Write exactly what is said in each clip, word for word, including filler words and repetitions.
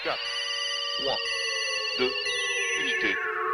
quatre, trois, deux, unité,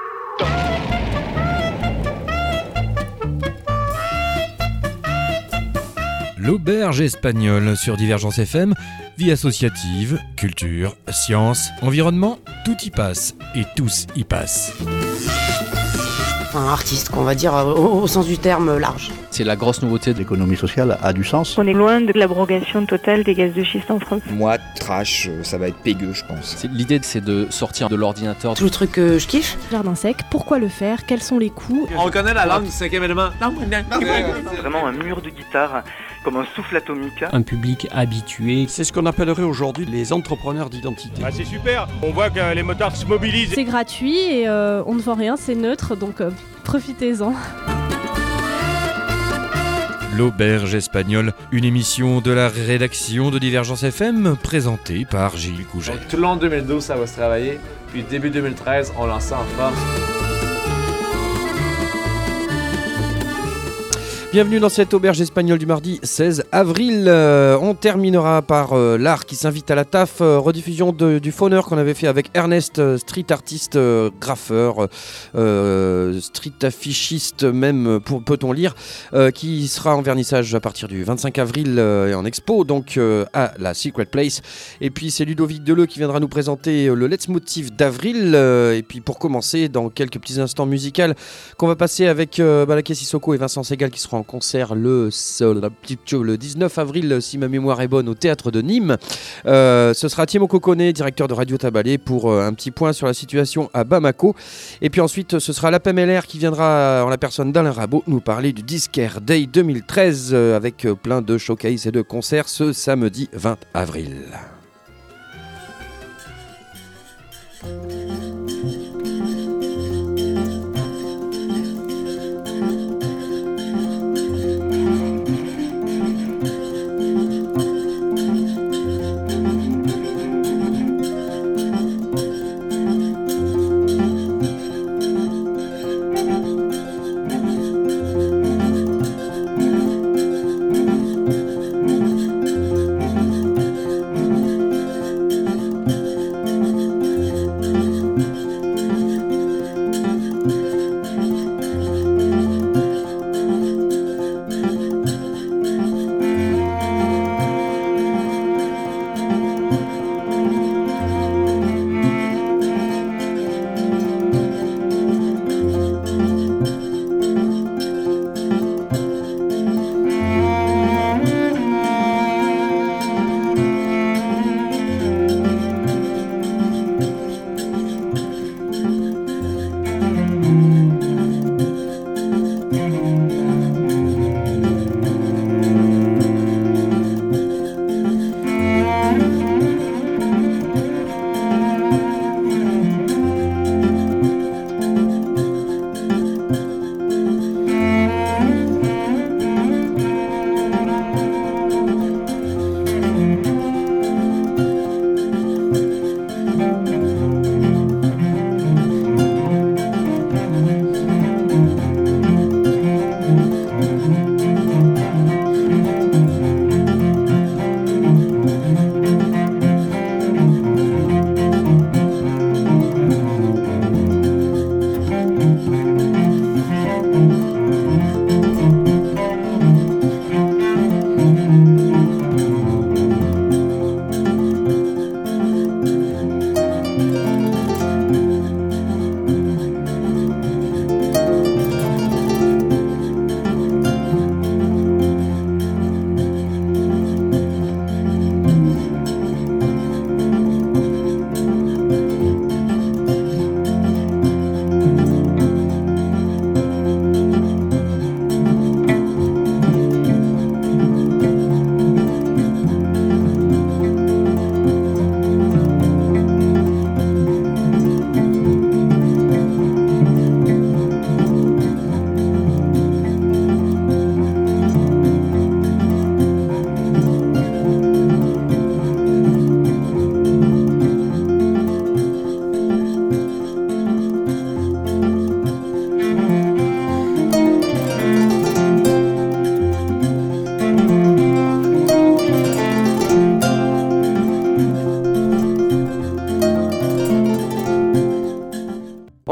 L'auberge espagnole sur Divergence F M, vie associative, culture, science, environnement, tout y passe et tous y passent. Un artiste, qu'on va dire au, au sens du terme large. C'est la grosse nouveauté. L'économie sociale a du sens. On est loin de l'abrogation totale des gaz de schiste en France. Moi, trash, ça va être pégueux, je pense. C'est, l'idée, c'est de sortir de l'ordinateur. Tout le truc que je kiffe. Jardin sec, pourquoi le faire? Quels sont les coûts? On reconnaît la langue du cinquième élément. C'est vraiment un mur de guitare, comme un souffle atomique. Un public habitué. C'est ce qu'on appellerait aujourd'hui les entrepreneurs d'identité. Ah, c'est super, on voit que les motards se mobilisent. C'est gratuit et euh, on ne vend rien, c'est neutre, donc euh, profitez-en. L'auberge espagnole, une émission de la rédaction de Divergence F M, présentée par Gilles Couget. Donc, tout le long de deux mille douze, ça va se travailler, puis début deux mille treize, on lance ça en France. Bienvenue dans cette auberge espagnole du mardi seize avril. Euh, on terminera par euh, l'art qui s'invite à la taf, euh, rediffusion de, du fauneur qu'on avait fait avec Ernest, euh, street artiste, euh, graffeur, euh, street affichiste même, pour, peut-on lire, euh, qui sera en vernissage à partir du vingt-cinq avril euh, et en expo, donc euh, à la Secret Place. Et puis c'est Ludovic Deleu qui viendra nous présenter euh, le Let's Motif d'avril. Euh, et puis pour commencer, dans quelques petits instants musicaux, qu'on va passer avec euh, Balaké Sissoko et Vincent Segal qui seront en concert le, le dix-neuf avril, si ma mémoire est bonne, au Théâtre de Nîmes. Euh, ce sera Thiemo Kokoné, directeur de Radio Tabalé, pour euh, un petit point sur la situation à Bamako. Et puis ensuite, ce sera l'A P M L R qui viendra, en la personne d'Alain Rabot, nous parler du Disquaire Day deux mille treize, euh, avec euh, plein de showcases et de concerts ce samedi vingt avril.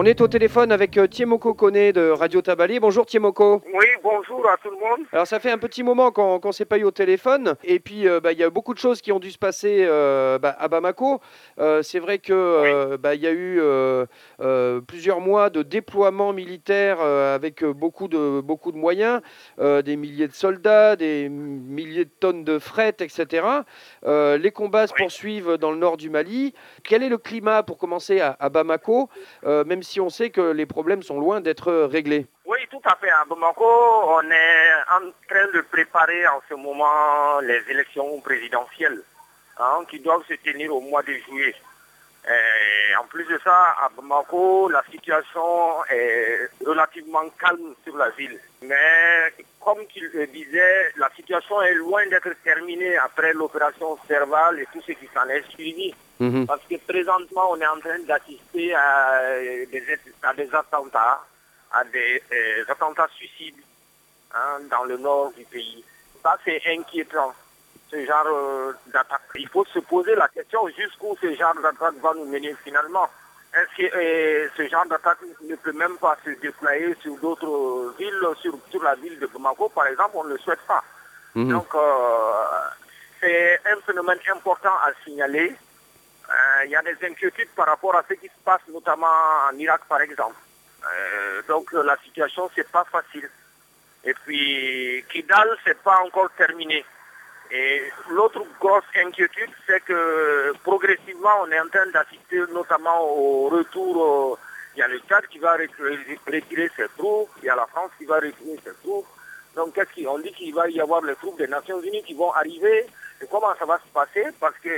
On est au téléphone avec euh, Thiemoko Kone de Radio Tabalé. Bonjour Thiemoko. Oui, bonjour à tout le monde. Alors ça fait un petit moment qu'on qu'on s'est pas eu au téléphone et puis euh, bah, y a beaucoup de choses qui ont dû se passer euh, bah, à Bamako. Euh, c'est vrai que euh, bah, y a eu euh, euh, plusieurs mois de déploiement militaire euh, avec beaucoup de, beaucoup de moyens, euh, des milliers de soldats, des milliers de tonnes de fret, et cetera. Euh, les combats se poursuivent dans le nord du Mali. Quel est le climat pour commencer à, à Bamako, euh, même si on sait que les problèmes sont loin d'être réglés? Oui, tout à fait. À Bamako, on est en train de préparer en ce moment les élections présidentielles hein, qui doivent se tenir au mois de juillet. Et en plus de ça, à Bamako, la situation est relativement calme sur la ville. Mais comme tu le disais, la situation est loin d'être terminée après l'opération Serval et tout ce qui s'en est suivi. Mmh. Parce que présentement, on est en train d'assister à des, à des attentats, à des euh, attentats suicides hein, dans le nord du pays. Ça, c'est inquiétant, ce genre euh, d'attaque. Il faut se poser la question jusqu'où ce genre d'attaque va nous mener finalement. Est-ce que euh, ce genre d'attaque ne peut même pas se déployer sur d'autres villes, sur, sur la ville de Bamako, par exemple, on ne le souhaite pas. Mmh. Donc, euh, c'est un phénomène important à signaler. Il euh, y a des inquiétudes par rapport à ce qui se passe, notamment en Irak, par exemple. Euh, donc, la situation, c'est pas facile. Et puis, Kidal, c'est pas encore terminé. Et l'autre grosse inquiétude, c'est que progressivement, on est en train d'assister notamment au retour. Il y a le Tchad qui va retirer ses troupes, il y a la France qui va retirer ses troupes. Donc, qu'est-ce qu'on dit qu'il va y avoir les troupes des Nations Unies qui vont arriver. Et comment ça va se passer? Parce que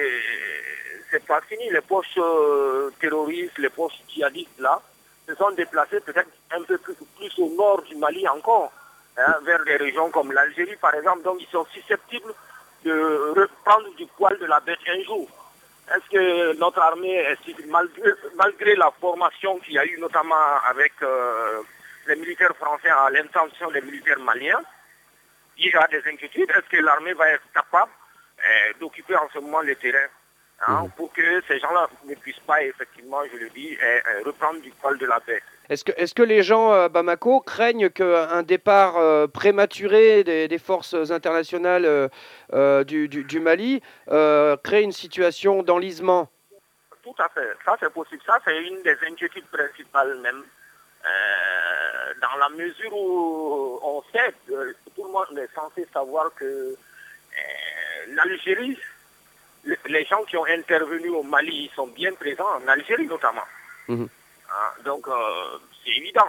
c'est pas fini. Les poches euh, terroristes, les poches djihadistes, là, se sont déplacés peut-être un peu plus, plus au nord du Mali encore, hein, vers des régions comme l'Algérie, par exemple. Donc, ils sont susceptibles de reprendre du poil de la bête un jour. Est-ce que notre armée, malgré, malgré la formation qu'il y a eu notamment avec euh, les militaires français à l'intention des militaires maliens, il y a des inquiétudes. Est-ce que l'armée va être capable euh, d'occuper en ce moment le terrain hein, mmh. pour que ces gens-là ne puissent pas, effectivement, je le dis, euh, euh, reprendre du poil de la bête? Est-ce que, est-ce que les gens à Bamako craignent qu'un départ euh, prématuré des, des forces internationales euh, euh, du, du, du Mali euh, crée une situation d'enlisement? Tout à fait. Ça, c'est possible. Ça, c'est une des inquiétudes principales même. Euh, dans la mesure où on sait, euh, tout le monde est censé savoir que euh, l'Algérie, le, les gens qui ont intervenu au Mali, ils sont bien présents en Algérie notamment. Mmh. Donc, euh, c'est évident.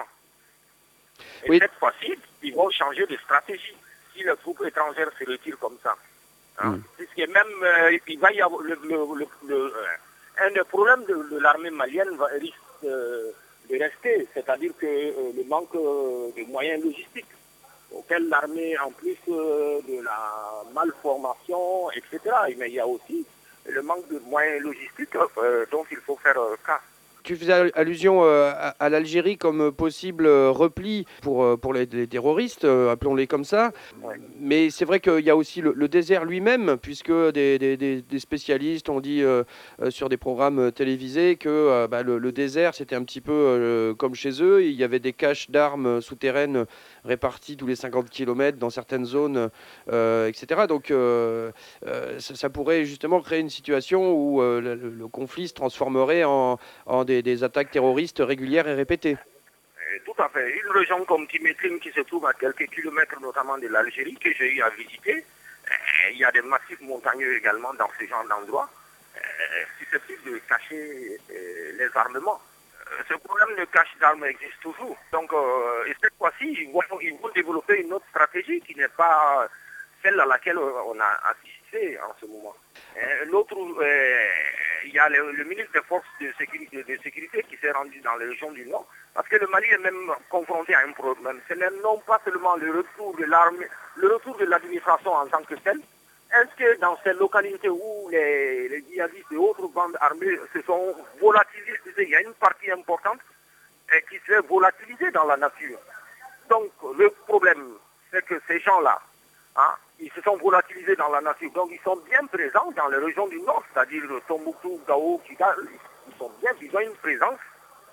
Et oui. Cette fois-ci, ils vont changer de stratégie si les troupes étrangères se retirent comme ça. Hein. Mm. Puisque même, euh, il va y avoir le, le, le, le, euh, un des problèmes de, de l'armée malienne va, risque euh, de rester, c'est-à-dire que euh, le manque euh, de moyens logistiques, auquel l'armée, en plus euh, de la malformation, et cetera, mais il y a aussi le manque de moyens logistiques euh, dont il faut faire euh, cas. Tu faisais allusion euh, à, à l'Algérie comme possible euh, repli pour, euh, pour les, les terroristes, euh, appelons-les comme ça. Ouais. Mais c'est vrai qu'il y a aussi le, le désert lui-même, puisque des, des, des spécialistes ont dit euh, euh, sur des programmes télévisés que euh, bah, le, le désert, c'était un petit peu euh, comme chez eux. Il y avait des caches d'armes souterraines réparties tous les cinquante kilomètres dans certaines zones, euh, et cetera. Donc euh, euh, ça, ça pourrait justement créer une situation où euh, le, le conflit se transformerait en, en des Des, des attaques terroristes régulières et répétées. Tout à fait. Une région comme Timétrim qui se trouve à quelques kilomètres notamment de l'Algérie, que j'ai eu à visiter, il y a des massifs montagneux également dans ce genre d'endroit, susceptibles de cacher les armements. Ce problème de cache d'armes existe toujours. Donc, euh, et cette fois-ci, ils vont, ils vont développer une autre stratégie qui n'est pas celle à laquelle on a assisté en ce moment. L'autre, euh, il y a le, le ministre des Forces de sécurité, de sécurité qui s'est rendu dans les régions du Nord, parce que le Mali est même confronté à un problème. Ce n'est non pas seulement le retour de l'armée, le retour de l'administration en tant que telle. Est-ce que dans ces localités où les, les djihadistes et autres bandes armées se sont volatilisées, il y a une partie importante eh, qui s'est volatilisée dans la nature. Donc le problème, c'est que ces gens-là, hein, ils se sont volatilisés dans la nature. Donc ils sont bien présents dans les régions du Nord, c'est-à-dire Tombouctou, Gao, Kidal. Ils sont bien, ils ont une présence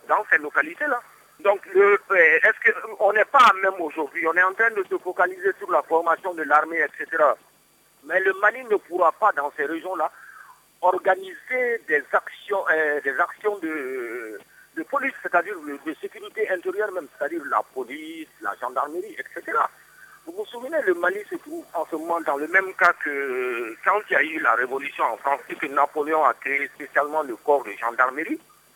dans ces localités-là. Donc, le, est-ce qu'on n'est pas même aujourd'hui, on est en train de se focaliser sur la formation de l'armée, et cetera. Mais le Mali ne pourra pas, dans ces régions-là, organiser des actions, euh, des actions de, de police, c'est-à-dire de, de sécurité intérieure même, c'est-à-dire la police, la gendarmerie, et cetera. Vous vous souvenez, le Mali se trouve en ce moment dans le même cas que quand il y a eu la révolution en France, que Napoléon a créé spécialement le corps de gendarmerie.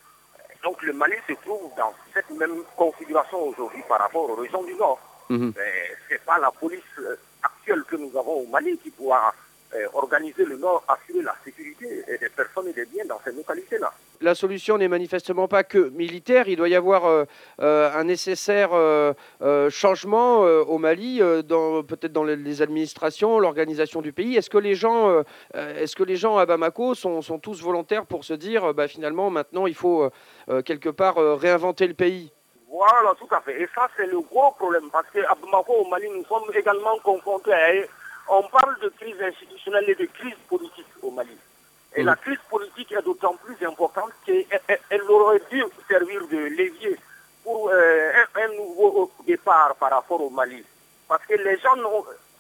Donc le Mali se trouve dans cette même configuration aujourd'hui par rapport aux régions du Nord. Mmh. Ce n'est pas la police actuelle que nous avons au Mali qui pourra euh, organiser le Nord, assurer la sécurité des personnes et des biens dans ces localités-là. La solution n'est manifestement pas que militaire. Il doit y avoir euh, euh, un nécessaire euh, euh, changement euh, au Mali, euh, dans, peut-être dans les administrations, l'organisation du pays. Est-ce que les gens, euh, est-ce que les gens à Bamako sont, sont tous volontaires pour se dire, bah, finalement, maintenant, il faut euh, quelque part euh, réinventer le pays? Voilà, tout à fait. Et ça, c'est le gros problème. Parce qu'à Bamako, au Mali, nous sommes également confrontés à... On parle de crise institutionnelle et de crise politique au Mali. Et mmh. la crise politique est d'autant plus importante qu'elle elle aurait dû servir de levier pour euh, un, un nouveau départ par rapport au Mali. Parce que les gens n'ont...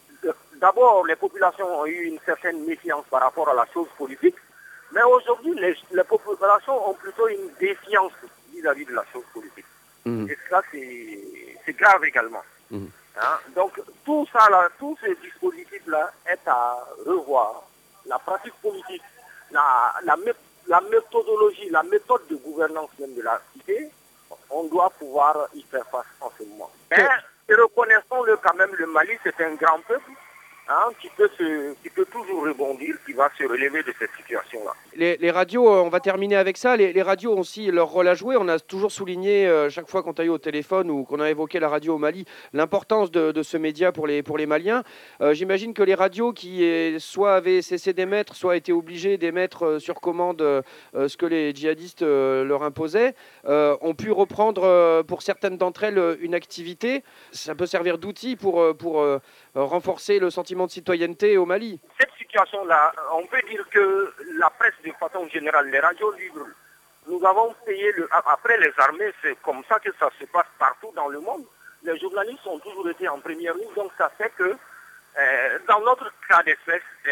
D'abord, les populations ont eu une certaine méfiance par rapport à la chose politique. Mais aujourd'hui, les, les populations ont plutôt une défiance vis-à-vis de la chose politique. Mmh. Et ça, c'est grave également. Mmh. Hein? Donc, tout ça, là, tout ce dispositif-là est à revoir. La pratique politique, la, la, la méthodologie, la méthode de gouvernance même de la cité, on doit pouvoir y faire face en ce moment. Mais, reconnaissons-le quand même, le Mali, c'est un grand peuple. Hein, qui, peut se, qui peut toujours rebondir, qui va se relever de cette situation-là. Les, les radios, on va terminer avec ça, les, les radios ont aussi leur rôle à jouer. On a toujours souligné, euh, chaque fois qu'on a eu au téléphone ou qu'on a évoqué la radio au Mali, l'importance de, de ce média pour les, pour les Maliens. Euh, J'imagine que les radios qui est, soit avaient cessé d'émettre, soit étaient obligées d'émettre euh, sur commande euh, ce que les djihadistes euh, leur imposaient, euh, ont pu reprendre euh, pour certaines d'entre elles une activité. Ça peut servir d'outil pour, pour euh, renforcer le sentiment de citoyenneté au Mali. Cette situation-là, on peut dire que la presse de façon générale, les radios libres, nous avons payé, le, après les armées, c'est comme ça que ça se passe partout dans le monde. Les journalistes ont toujours été en première ligne, donc ça fait que euh, dans notre cas d'espèce, euh,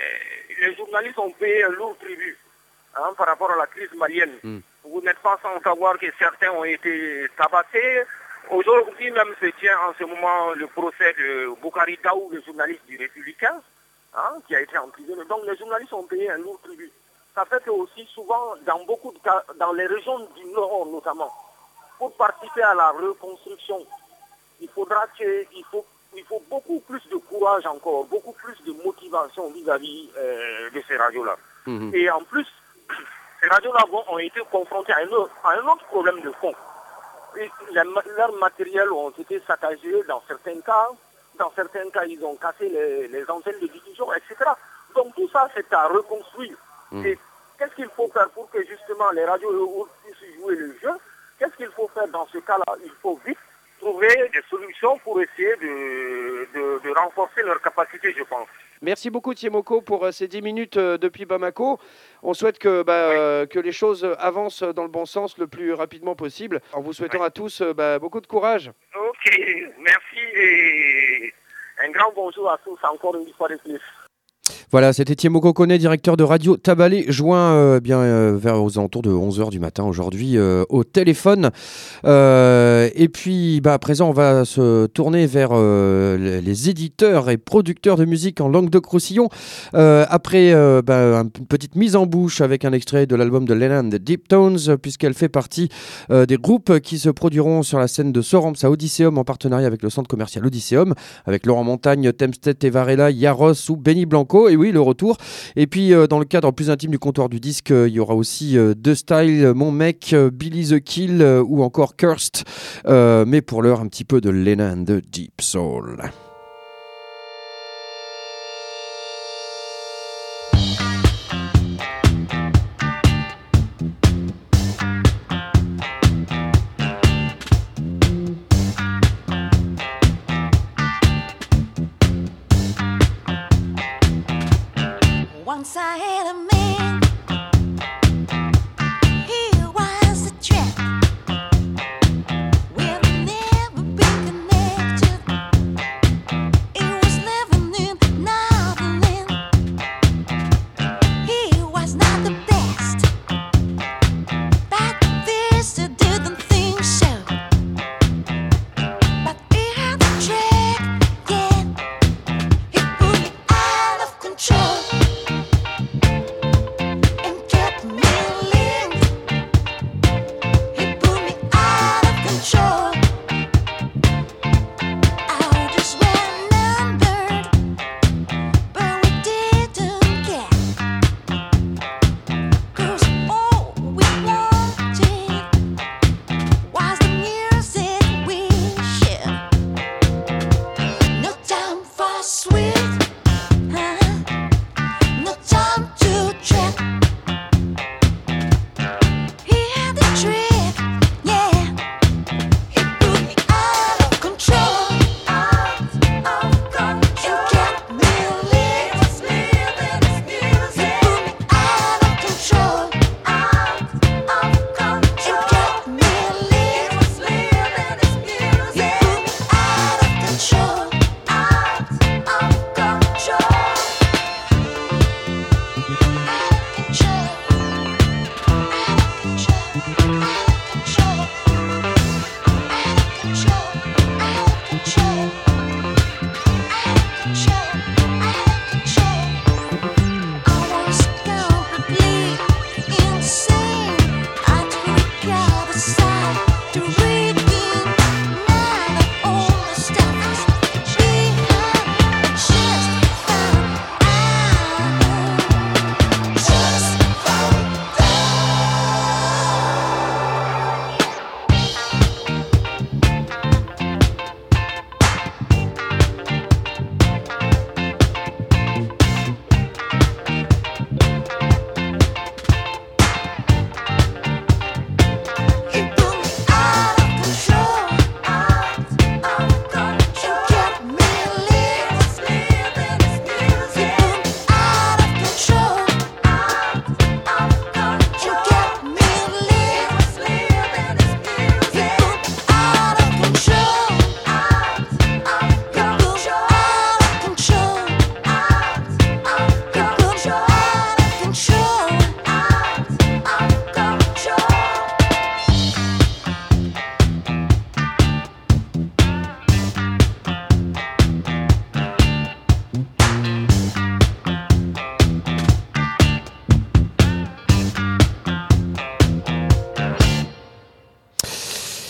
les journalistes ont payé un lourd tribut hein, par rapport à la crise malienne. Mm. Vous n'êtes pas sans savoir que certains ont été tabassés. Aujourd'hui même se tient en ce moment le procès de Boukari Taou, le journaliste du Républicain, hein, qui a été emprisonné. Donc les journalistes ont payé un lourd tribut. Ça fait que aussi souvent, dans beaucoup de cas, dans les régions du Nord notamment, pour participer à la reconstruction, il faudra que, il faut, il faut beaucoup plus de courage encore, beaucoup plus de motivation vis-à-vis euh, de ces radios-là. Mmh. Et en plus, ces radios-là ont été confrontées à un autre, à un autre problème de fond. Et les, leurs matériels ont été saccagés dans certains cas. Dans certains cas, ils ont cassé les, les antennes de diffusion, et cetera. Donc tout ça, c'est à reconstruire. Mmh. Et qu'est-ce qu'il faut faire pour que justement les radios puissent jouer le jeu? Qu'est-ce qu'il faut faire dans ce cas-là? Il faut vite trouver des solutions pour essayer de, de, de renforcer leur capacité, je pense. Merci beaucoup Thiemoko pour ces dix minutes depuis Bamako. On souhaite que, bah, oui. euh, que les choses avancent dans le bon sens le plus rapidement possible. En vous souhaitant oui. à tous bah, beaucoup de courage. Ok, merci et un grand bonjour à tous encore une fois de plus. Voilà, c'était Thiemoko Kone, directeur de Radio Tabalé, joint euh, bien euh, vers aux alentours de onze heures du matin aujourd'hui euh, au téléphone. Euh, et puis, bah, à présent, on va se tourner vers euh, les, les éditeurs et producteurs de musique en Languedoc-Roussillon. Euh, après euh, bah, une petite mise en bouche avec un extrait de l'album de Lennon, The Deep Tones, puisqu'elle fait partie euh, des groupes qui se produiront sur la scène de Sorams à Odysseum en partenariat avec le centre commercial Odysseum, avec Laurent Montagne, Temstedt et Varela, Yaros ou Benny Blanco. Et oui, le retour. Et puis, euh, dans le cadre plus intime du comptoir du disque, euh, il y aura aussi euh, The Style, Mon Mec, euh, Billy the Kill euh, ou encore Cursed. Euh, mais pour l'heure, un petit peu de Lennon, The Deep Soul. Once I had a man, he was a trap.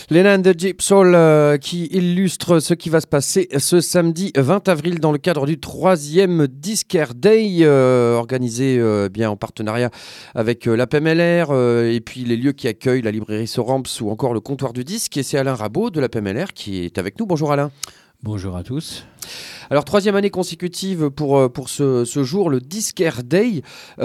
Lena and the Deep Soul euh, qui illustre ce qui va se passer ce samedi vingt avril dans le cadre du troisième Disquaire Day euh, organisé euh, bien en partenariat avec euh, la P M L R euh, et puis les lieux qui accueillent la librairie Soramps ou encore le comptoir du disque. Et c'est Alain Rabot de la P M L R qui est avec nous. Bonjour Alain. Bonjour à tous. Alors, troisième année consécutive pour, pour ce, ce jour, le Disquaire Day.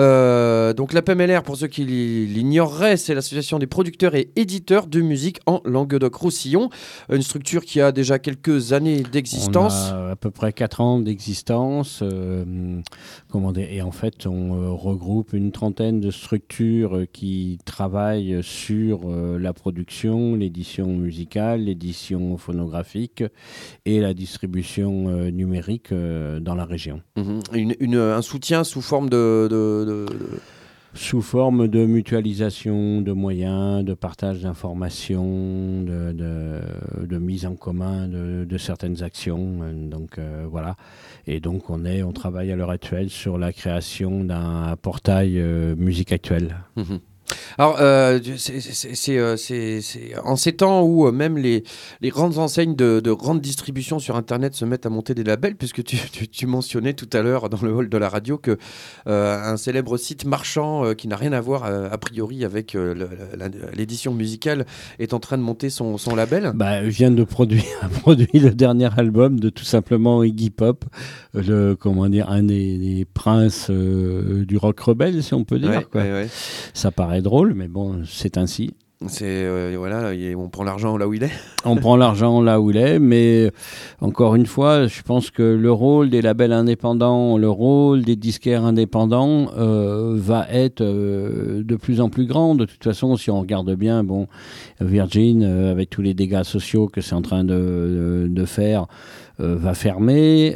Euh, donc, la P M L R, pour ceux qui l'ignoreraient, c'est l'association des producteurs et éditeurs de musique en Languedoc-Roussillon. Une structure qui a déjà quelques années d'existence. On a à peu près quatre ans d'existence. Euh, comment dire, et en fait, on euh, regroupe une trentaine de structures qui travaillent sur euh, la production, l'édition musicale, l'édition phonographique et la distribution euh, numérique. numérique euh, dans la région. Mmh. Une, une, un soutien sous forme de, de, de, de... Sous forme de mutualisation de moyens, de partage d'informations, de, de, de mise en commun de, de certaines actions. Donc euh, voilà. Et donc on, est, on travaille à l'heure actuelle sur la création d'un portail euh, musique actuelle. Mmh. Alors, euh, c'est, c'est, c'est, euh, c'est, c'est en ces temps où euh, même les, les grandes enseignes de, de grande distribution sur Internet se mettent à monter des labels, puisque tu, tu, tu mentionnais tout à l'heure dans le hall de la radio que euh, un célèbre site marchand euh, qui n'a rien à voir euh, a priori avec euh, le, la, l'édition musicale est en train de monter son, son label. Bah, vient de produire, a produit le dernier album de tout simplement Iggy Pop, le, comment dire, un des, des princes euh, du rock rebelle, si on peut dire. Ouais, quoi. ouais, ouais. Ça paraît drôle, mais bon, c'est ainsi. C'est, euh, voilà, on prend l'argent là où il est. On prend l'argent là où il est, mais encore une fois, je pense que le rôle des labels indépendants, le rôle des disquaires indépendants euh, va être euh, de plus en plus grand. De toute façon, si on regarde bien, bon, Virgin, euh, avec tous les dégâts sociaux que c'est en train de, de, de faire, euh, va fermer.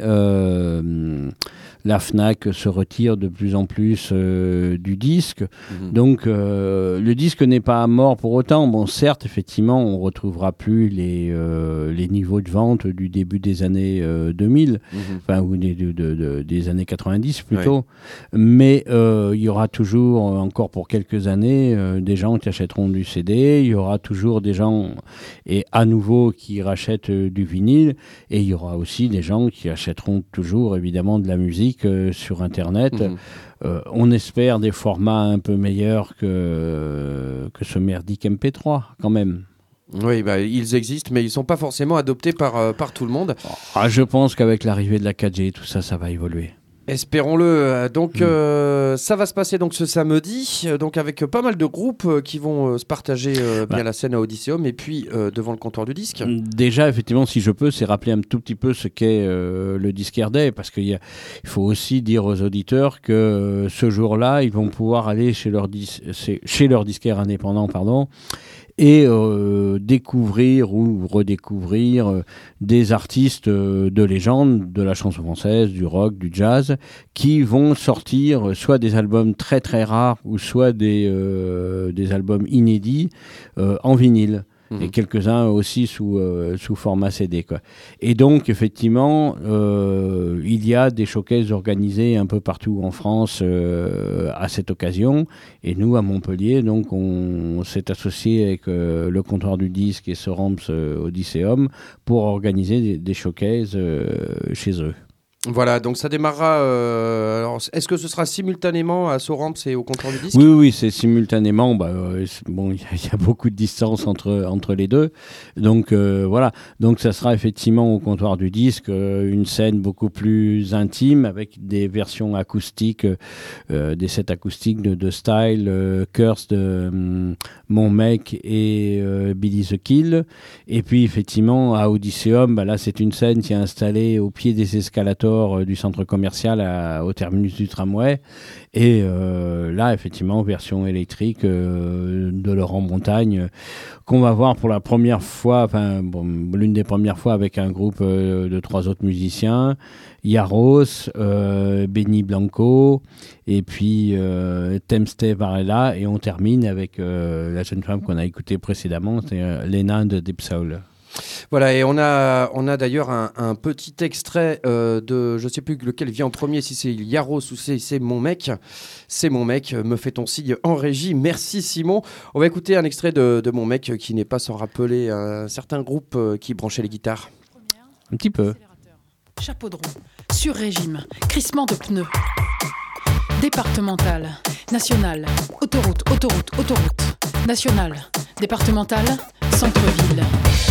Euh, La Fnac se retire de plus en plus euh, du disque. Mmh. Donc, euh, le disque n'est pas mort pour autant. Bon, certes, effectivement, on ne retrouvera plus les, euh, les niveaux de vente du début des années euh, deux mille, mmh. enfin, ou des, de, de, de, des années quatre-vingt-dix plutôt. Ouais. Mais euh, il y aura toujours, encore pour quelques années, euh, des gens qui achèteront du C D. Il y aura toujours des gens, et à nouveau, qui rachètent euh, du vinyle. Et il y aura aussi des gens qui achèteront toujours, évidemment, de la musique Euh, sur Internet. Mmh. Euh, on espère des formats un peu meilleurs que, que ce merdique M P trois, quand même. Oui, bah, ils existent, mais ils ne sont pas forcément adoptés par, euh, par tout le monde. Ah, je pense qu'avec l'arrivée de la quatre G, tout ça, ça va évoluer. Espérons-le. Donc, mmh. euh, ça va se passer donc ce samedi, donc avec pas mal de groupes euh, qui vont euh, se partager euh, bien bah. la scène à Odysseum et puis euh, devant le comptoir du disque. Déjà, effectivement, si je peux, c'est rappeler un tout petit peu ce qu'est euh, le Disquaire Day, parce qu'il y a, il faut aussi dire aux auditeurs que euh, ce jour-là, ils vont pouvoir aller chez leur, dis- chez leur disquaire indépendant, pardon, et euh, découvrir ou redécouvrir euh, des artistes euh, de légende, de la chanson française, du rock, du jazz, qui vont sortir euh, soit des albums très très rares ou soit des, euh, des albums inédits euh, en vinyle. Et quelques-uns aussi sous, euh, sous format C D, quoi. Et donc, effectivement, euh, il y a des showcases organisés un peu partout en France euh, à cette occasion. Et nous, à Montpellier, donc, on, on s'est associé avec euh, le comptoir du disque et Soramps euh, Odysseum pour organiser des, des showcases euh, chez eux. Voilà, donc ça démarrera. Euh, alors, est-ce que ce sera simultanément à Soramps et au comptoir du disque ? Oui, oui, c'est simultanément. Bah, euh, c'est, bon, il y, y a beaucoup de distance entre entre les deux, donc euh, voilà. Donc ça sera effectivement au comptoir du disque euh, une scène beaucoup plus intime avec des versions acoustiques, euh, des sets acoustiques de, de Style, euh, Curse de um, Mon Mec et euh, Billy the Kill. Et puis effectivement à Odysseum, bah, là c'est une scène qui est installée au pied des escalators du centre commercial à, au terminus du tramway et euh, là effectivement version électrique euh, de Laurent Montagne euh, qu'on va voir pour la première fois, enfin bon, l'une des premières fois avec un groupe euh, de trois autres musiciens, Yaros, euh, Benny Blanco et puis euh, Temste Varela, et on termine avec euh, la jeune femme qu'on a écoutée précédemment, c'est euh, Lena de Deep Soul. Voilà, et on a, on a d'ailleurs un, un petit extrait euh, de, je ne sais plus lequel vient en premier, si c'est Yaros ou si c'est Mon Mec. C'est Mon Mec, me fait ton signe en régie. Merci Simon. On va écouter un extrait de, de Mon Mec qui n'est pas sans rappeler un certain groupe qui branchait les guitares. Un petit peu. Chapeau de roue, sur-régime, crissement de pneus. Départemental, national, autoroute, autoroute, autoroute. National, départemental, centre-ville.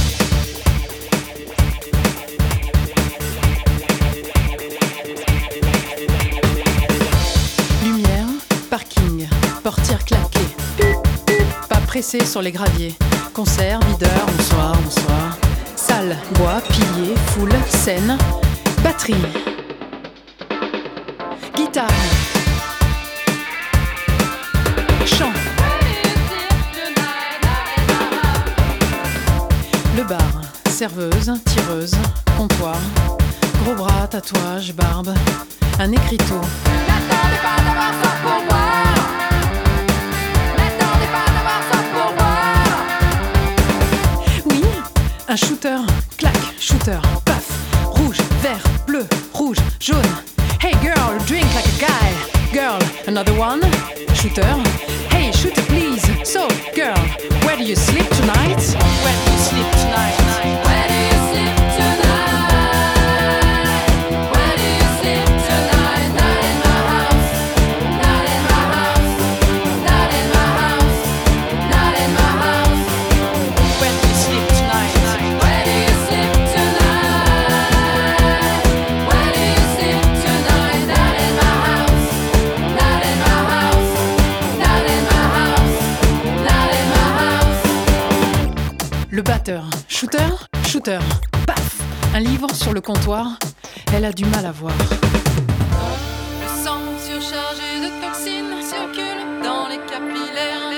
Lumière, parking, portière claquée. Pas pressé sur les graviers. Concert, videur, bonsoir, bonsoir. Salle, bois, pilier, foule, scène. Batterie. Guitare. Chant. Le bar. Serveuse, tireuse, comptoir. Gros bras, tatouage, barbe. Un écriteau. N'attendez pas d'avoir ça pour voir. N'attendez pas d'avoir ça pour voir. Oui, un shooter. Clac, shooter, paf. Rouge, vert, bleu, rouge, jaune. Hey girl, drink like a guy. Girl, another one. Shooter. Hey, shooter please. So, girl, where do you sleep tonight? Where do you sleep tonight? Where do you sleep tonight? Where do you sleep tonight? Not in my house. Not in my house. Not in my house. Not in my house. Where do you sleep tonight? Where do you sleep tonight? Where do you sleep tonight? Not in my house. Not in my house. Not in my house. Not in my house. Le batteur, shooter, shooter, paf. Un livre sur le comptoir, elle a du mal à voir. Le sang surchargé de toxines circule dans les capillaires.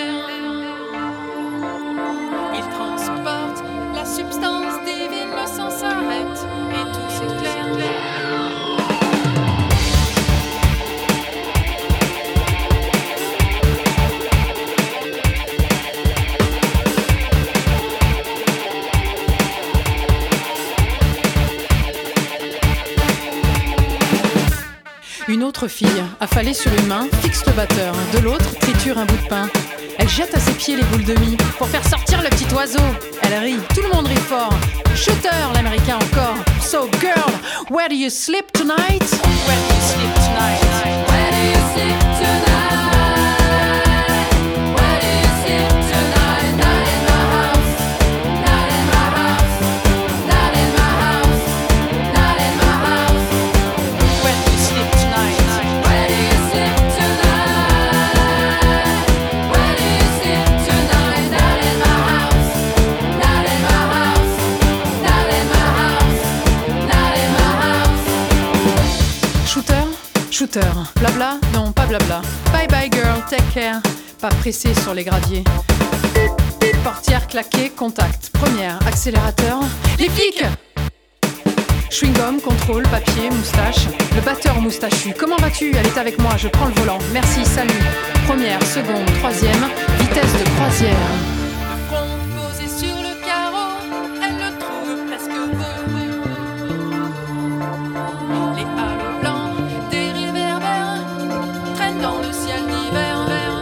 Il transporte la substance divine, le sang s'arrête et tout s'éclaire. Une autre fille, affalée sur une main, fixe le batteur. De l'autre, triture un bout de pain. Elle jette à ses pieds les boules de mie pour faire sortir le petit oiseau. Elle rit, tout le monde rit fort. Shooter, l'américain encore. So girl, where do you sleep tonight? Where do you sleep tonight? Where do you sleep tonight? Where do you sleep tonight? Not in my house. Not in my house. Not in my house. Not in my house. Where do you sleep tonight? Where do you sleep tonight? Where do you sleep tonight? Not in my house. Not in my house. Not in my house. Not in my house. Shooter, shooter, blabla, non pas blabla. Bye bye girl, take care. Pas pressé sur les graviers. Portière claquée, contact. Première, accélérateur. Les flics! Chewing-gum, contrôle, papier, moustache. Le batteur moustachu. Comment vas-tu? Elle est avec moi, je prends le volant. Merci, salut. Première, seconde, troisième. Vitesse de croisière. Le front posé sur le carreau. Elle le trouve presque beau. Les halos blancs des réverbères traînent dans le ciel d'hiver.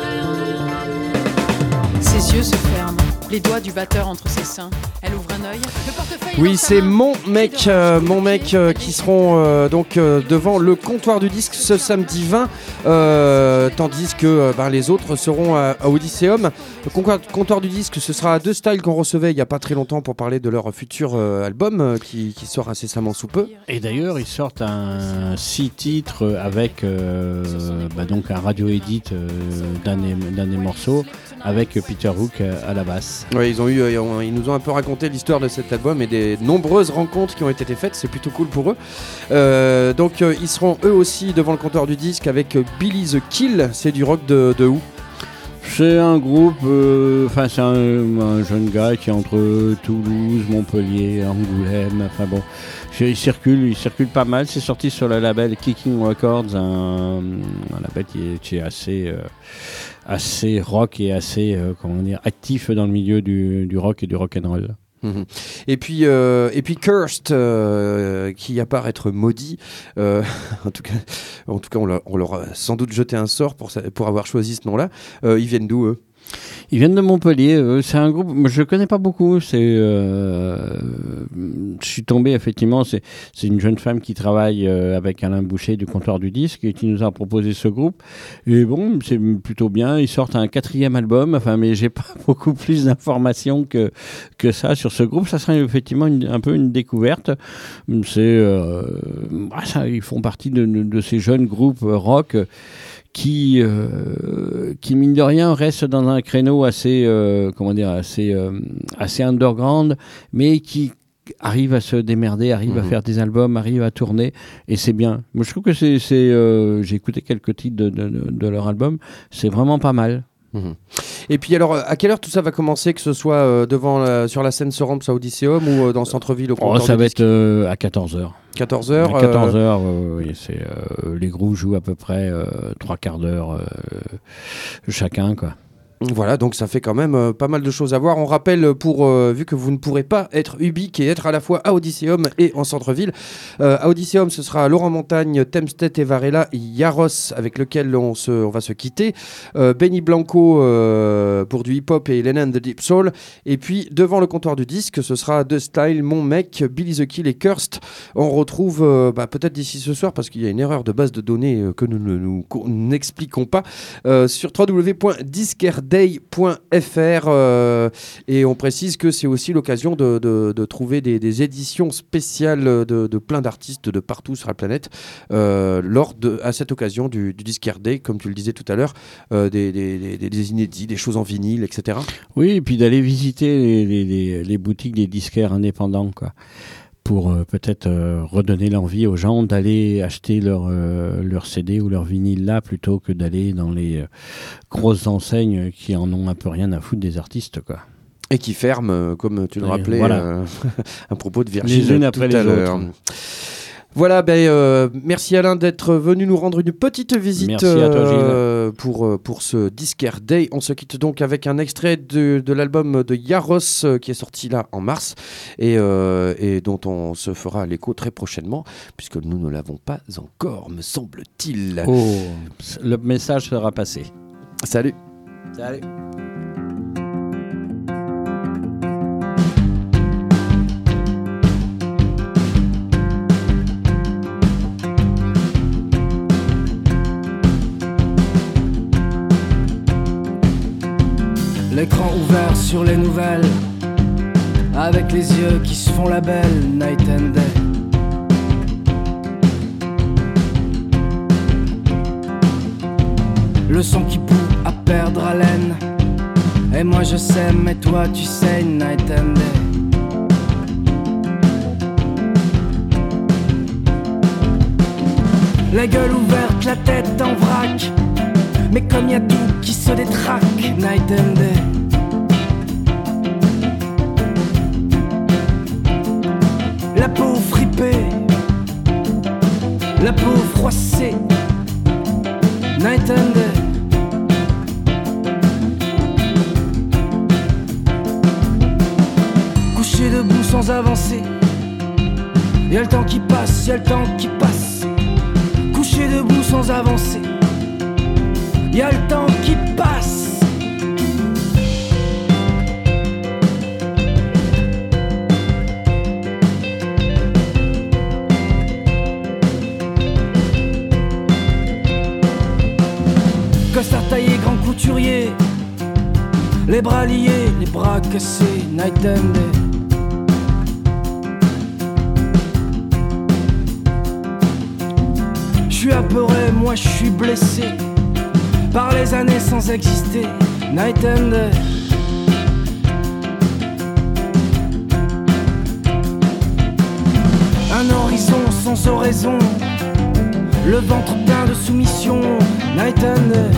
Ses yeux se ferment. Les doigts du batteur entre ses seins. Elle ouvre un œil. Le portefeuille. Oui, c'est Mon Mec, euh, Mon Mec euh, qui seront euh, donc euh, devant le comptoir du disque ce samedi vingt, euh, tandis que euh, ben, les autres seront à, à Odysseum. Le comptoir, comptoir du disque, ce sera Deux Styles qu'on recevait il n'y a pas très longtemps pour parler de leur futur euh, album euh, qui, qui sort incessamment sous peu. Et d'ailleurs, ils sortent un six titres avec euh, bah donc un radio-edit euh, d'un, des, d'un des morceaux avec Peter Hook à la basse. Oui, ils ont eu, euh, ils nous ont un peu raconté l'histoire de cet album et des nombreuses rencontres qui ont été faites. C'est plutôt cool pour eux. Euh, donc, euh, ils seront eux aussi devant le comptoir du disque avec euh, Billy the Kill. C'est du rock de, de où? C'est un groupe, enfin euh, c'est un, un jeune gars qui est entre Toulouse, Montpellier, Angoulême, enfin bon, il circule, il circule pas mal. C'est sorti sur le label Kicking Records, un, un label qui est, qui est assez, euh, assez rock et assez, euh, comment dire, actif dans le milieu du, du rock et du rock and roll. Mmh. Et puis, euh, et puis Cursed, euh, qui apparaît être maudit. Euh, en tout cas, en tout cas, on, leur, on leur a sans doute jeté un sort pour, pour avoir choisi ce nom-là. Euh, ils viennent d'où, eux ? Ils viennent de Montpellier. Euh, c'est un groupe, je connais pas beaucoup. C'est, euh, je suis tombé effectivement. C'est, c'est une jeune femme qui travaille euh, avec Alain Boucher du Comptoir du Disque et qui nous a proposé ce groupe. Et bon, c'est plutôt bien. Ils sortent un quatrième album. Enfin, mais j'ai pas beaucoup plus d'informations que que ça sur ce groupe. Ça serait effectivement une, un peu une découverte. C'est, euh, bah, ça, ils font partie de, de, de ces jeunes groupes rock. Qui, euh, qui mine de rien reste dans un créneau assez, euh, comment dire, assez, euh, assez underground, mais qui arrive à se démerder, arrive mmh. à faire des albums, arrive à tourner, et c'est bien. Moi, je trouve que c'est, c'est euh, j'ai écouté quelques titres de, de, de, de leur album, c'est vraiment pas mal. Mmh. Et puis alors, à quelle heure tout ça va commencer, que ce soit euh, devant la, sur la scène Sorams à Odysseum ou euh, dans le centre-ville au oh, ça va être euh, à quatorze heures. quatorze heures À quatorze heures, euh... oui, c'est, euh, les groupes jouent à peu près euh, trois quarts d'heure euh, chacun, quoi. Voilà, donc ça fait quand même euh, pas mal de choses à voir. On rappelle, pour euh, vu que vous ne pourrez pas être ubique et être à la fois à Odysseum et en centre-ville. Euh, à Odysseum, ce sera Laurent Montagne, Temstedt et Varela, Yaros, avec lequel on, se, on va se quitter. Euh, Benny Blanco euh, pour du hip-hop et Lennon de Deep Soul. Et puis, devant le comptoir du disque, ce sera The Style, Mon Mec, Billy the Kill et Cursed. On retrouve euh, bah, peut-être d'ici ce soir, parce qu'il y a une erreur de base de données euh, que nous ne nous, nous n'expliquons pas, euh, sur w w w point disquaire day point f r euh, et on précise que c'est aussi l'occasion de, de, de trouver des, des éditions spéciales de, de plein d'artistes de partout sur la planète euh, lors de, à cette occasion du, du Disquaire Day, comme tu le disais tout à l'heure, euh, des, des, des, des inédits, des choses en vinyle, et cetera. Oui, et puis d'aller visiter les, les, les, les boutiques des disquaires indépendants, quoi, pour euh, peut-être euh, redonner l'envie aux gens d'aller acheter leur, euh, leur C D ou leur vinyle là, plutôt que d'aller dans les euh, grosses enseignes qui en ont un peu rien à foutre des artistes, quoi. Et qui ferment, euh, comme tu le et rappelais, voilà. euh, à propos de Virgin les unes tout après à les l'heure. autres. Voilà, ben, euh, merci Alain d'être venu nous rendre une petite visite. Merci à toi, Gilles. euh, pour, pour ce Disquaire Day. On se quitte donc avec un extrait de, de l'album de Yaros euh, qui est sorti là en mars et, euh, et dont on se fera l'écho très prochainement, puisque nous ne l'avons pas encore, me semble-t-il. Oh, le message sera passé. Salut. Salut. L'écran ouvert sur les nouvelles, avec les yeux qui se font la belle, night and day. Le son qui poue à perdre haleine, et moi je sais, mais toi tu sais, night and day. La gueule ouverte, la tête en vrac, mais comme y a tout qui se détraque, night and day. La peau fripée, la peau froissée, night and day. Couché debout sans avancer, y'a le temps qui passe, y'a le temps qui passe. Couché debout sans avancer, y'a le temps qui passe. Costard taillé, grand couturier, les bras liés, les bras cassés, night and day. Je suis apeuré, moi je suis blessé par les années sans exister, night and day. Un horizon sans oraison, le ventre plein de soumission, night and day.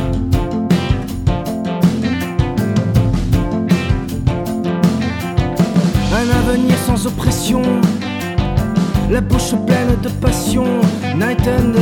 Un avenir sans oppression, la bouche pleine de passion, night and day.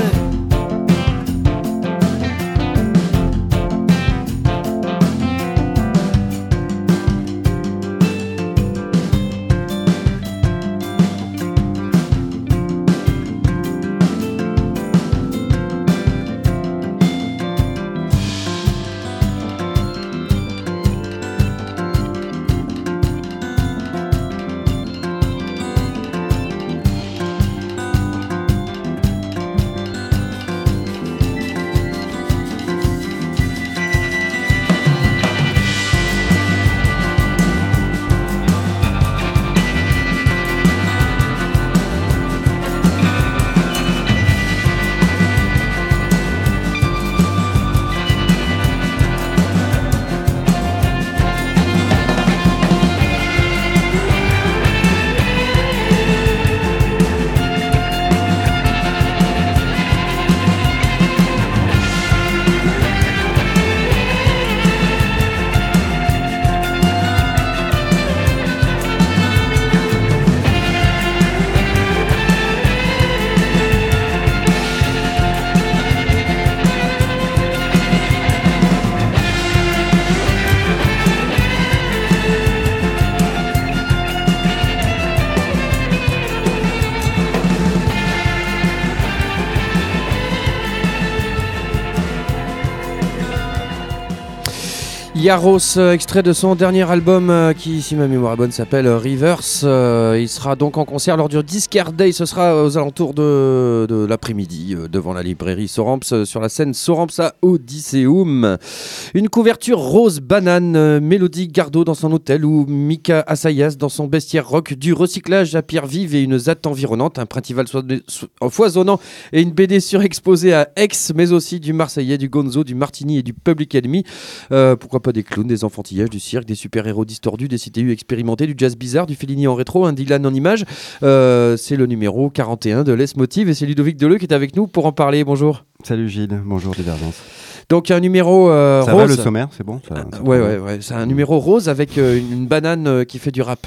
Yaros, euh, extrait de son dernier album euh, qui, si ma mémoire est bonne, s'appelle euh, Rivers. Euh, il sera donc en concert lors du Discard Day. Ce sera aux alentours de, de l'après-midi euh, devant la librairie Soramps euh, sur la scène Soramps à Odysseum. Une couverture rose banane, euh, Mélodie Gardot dans son hôtel ou Mika Assayas dans son bestiaire rock, du recyclage à pierre vive et une zatte environnante, un printival so- so- foisonnant et une B D surexposée à Aix, mais aussi du Marseillais, du Gonzo, du Martini et du Public Enemy. Euh, pourquoi pas des clowns, des enfantillages, du cirque, des super-héros distordus, des C T U expérimentés, du jazz bizarre, du Fellini en rétro, un Dylan en images. Euh, c'est le numéro quarante et un de Leitmotiv et c'est Ludovic Deleu qui est avec nous pour en parler. Bonjour. Salut Gilles, bonjour Divergence. Donc un numéro euh, ça rose. Ça va le sommaire, c'est bon ça, ça Ouais, ouais, ouais. C'est un numéro rose avec euh, une banane euh, qui fait du rap.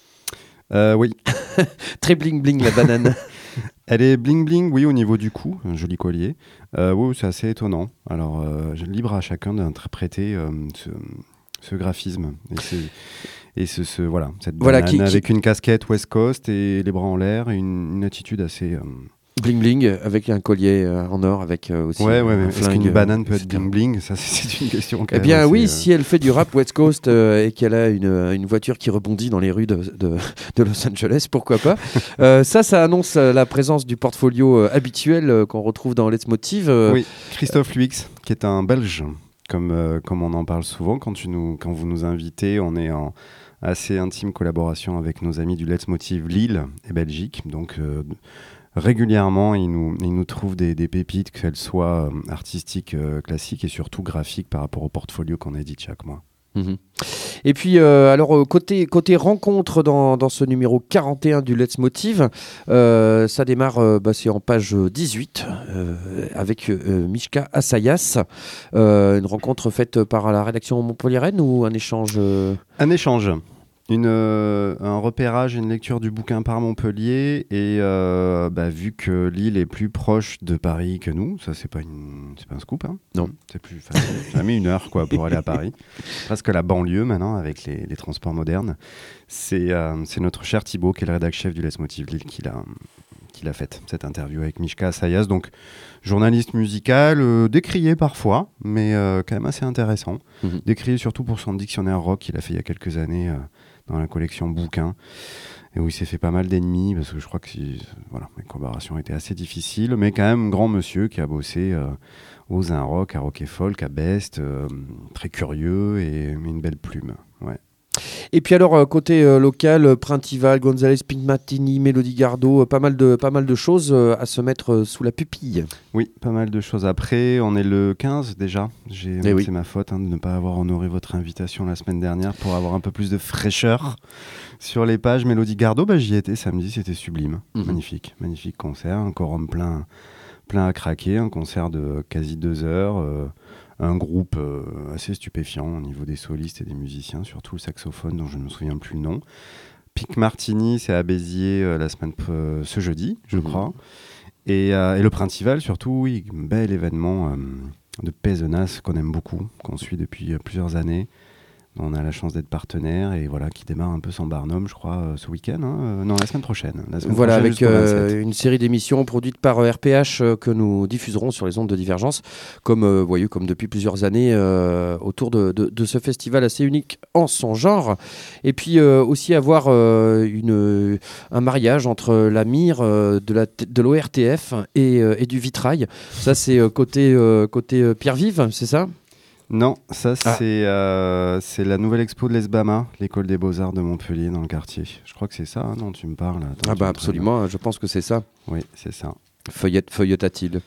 Euh, oui. Très bling bling la banane. Elle est bling bling, oui, au niveau du cou, un joli collier. Euh, oui, c'est assez étonnant. Alors, euh, libre à chacun d'interpréter euh, ce, ce graphisme et, ce, et ce, ce, voilà, cette voilà, banane qui, avec qui... une casquette West Coast et les bras en l'air et une, une attitude assez... Euh... Bling bling avec un collier euh, en or avec euh, aussi ouais, ouais, un mais flingue. Est-ce qu'une banane peut euh, être bling bling? Ça, c'est une question. Eh bien assez, oui, euh... si elle fait du rap West Coast euh, et qu'elle a une, une voiture qui rebondit dans les rues de, de, de Los Angeles, pourquoi pas. euh, Ça, ça annonce euh, la présence du portfolio euh, habituel euh, qu'on retrouve dans Leitmotiv. Euh... Oui, Christophe Luix, qui est un Belge, comme, euh, comme on en parle souvent. Quand, tu nous, quand vous nous invitez, on est en assez intime collaboration avec nos amis du Leitmotiv Lille et Belgique. Donc... Euh, régulièrement, ils nous, ils nous trouvent des, des pépites, qu'elles soient euh, artistiques, euh, classiques et surtout graphiques par rapport au portfolio qu'on édite chaque mois. Mmh. Et puis, euh, alors, côté, côté rencontre dans, dans ce numéro quarante et un du Leitmotiv, euh, ça démarre, euh, bah, c'est en page dix-huit, euh, avec euh, Mishka Assayas. Euh, une rencontre faite par la rédaction montpelliéraine ou un échange euh... Un échange. Une, euh, un repérage et une lecture du bouquin par Montpellier et euh, bah, vu que Lille est plus proche de Paris que nous, ça c'est pas, une, c'est pas un scoop, hein. Non. C'est plus facile. J'ai mis une heure quoi, pour aller à Paris. Presque la banlieue maintenant avec les, les transports modernes. C'est, euh, c'est notre cher Thibaut qui est le rédacteur chef du Leitmotiv Lille qui l'a, qui l'a faite, cette interview avec Mishka Assayas. Donc journaliste musical, euh, décrié parfois, mais euh, quand même assez intéressant. Mmh. Décrié surtout pour son dictionnaire rock qu'il a fait il y a quelques années. Euh, dans la collection bouquins, et où il s'est fait pas mal d'ennemis, parce que je crois que si, voilà, les collaborations étaient assez difficiles, mais quand même grand monsieur qui a bossé euh, aux Un Rock, à Rock et Folk, à Best, euh, très curieux et une belle plume. Ouais. Et puis alors, côté euh, local, euh, Printival, Gonzalez, Pink Martini, Mélodie Gardot, euh, pas, mal de, pas mal de choses euh, à se mettre euh, sous la pupille. Oui, pas mal de choses. Après, on est le quinze déjà. J'ai, oui. C'est ma faute hein, de ne pas avoir honoré votre invitation la semaine dernière pour avoir un peu plus de fraîcheur sur les pages. Mélodie Gardot, bah, j'y étais samedi, c'était sublime. Mm-hmm. Magnifique, magnifique concert. Un quorum plein, plein à craquer, un concert de quasi deux heures. Euh, un groupe euh, assez stupéfiant au niveau des solistes et des musiciens, surtout le saxophone dont je ne me souviens plus le nom. Pink Martini, c'est à Béziers euh, la semaine euh, ce jeudi, je mmh. crois. Et, euh, et le Printival, surtout, oui, un bel événement euh, de Pézenas qu'on aime beaucoup, qu'on suit depuis euh, plusieurs années. On a la chance d'être partenaire et voilà, qui démarre un peu sans Barnum, je crois, euh, ce week-end. Hein euh, non, la semaine prochaine. La semaine voilà, prochaine avec euh, une série d'émissions produites par euh, R P H euh, que nous diffuserons sur les ondes de Divergence, comme, euh, voyez, comme depuis plusieurs années, euh, autour de, de, de ce festival assez unique en son genre. Et puis euh, aussi avoir euh, une, un mariage entre la mire euh, de, la, de l'O R T F et, euh, et du vitrail. Ça, c'est euh, côté, euh, côté euh, Pierre Vive, c'est ça ? Non, ça ah. c'est, euh, c'est la nouvelle expo de l'ESBAMA, l'école des beaux-arts de Montpellier dans le quartier. Je crois que c'est ça, hein, non, tu me parles. Attends, ah bah absolument, parles. Je pense que c'est ça. Oui, c'est ça. Feuillette, feuilleta-t-il.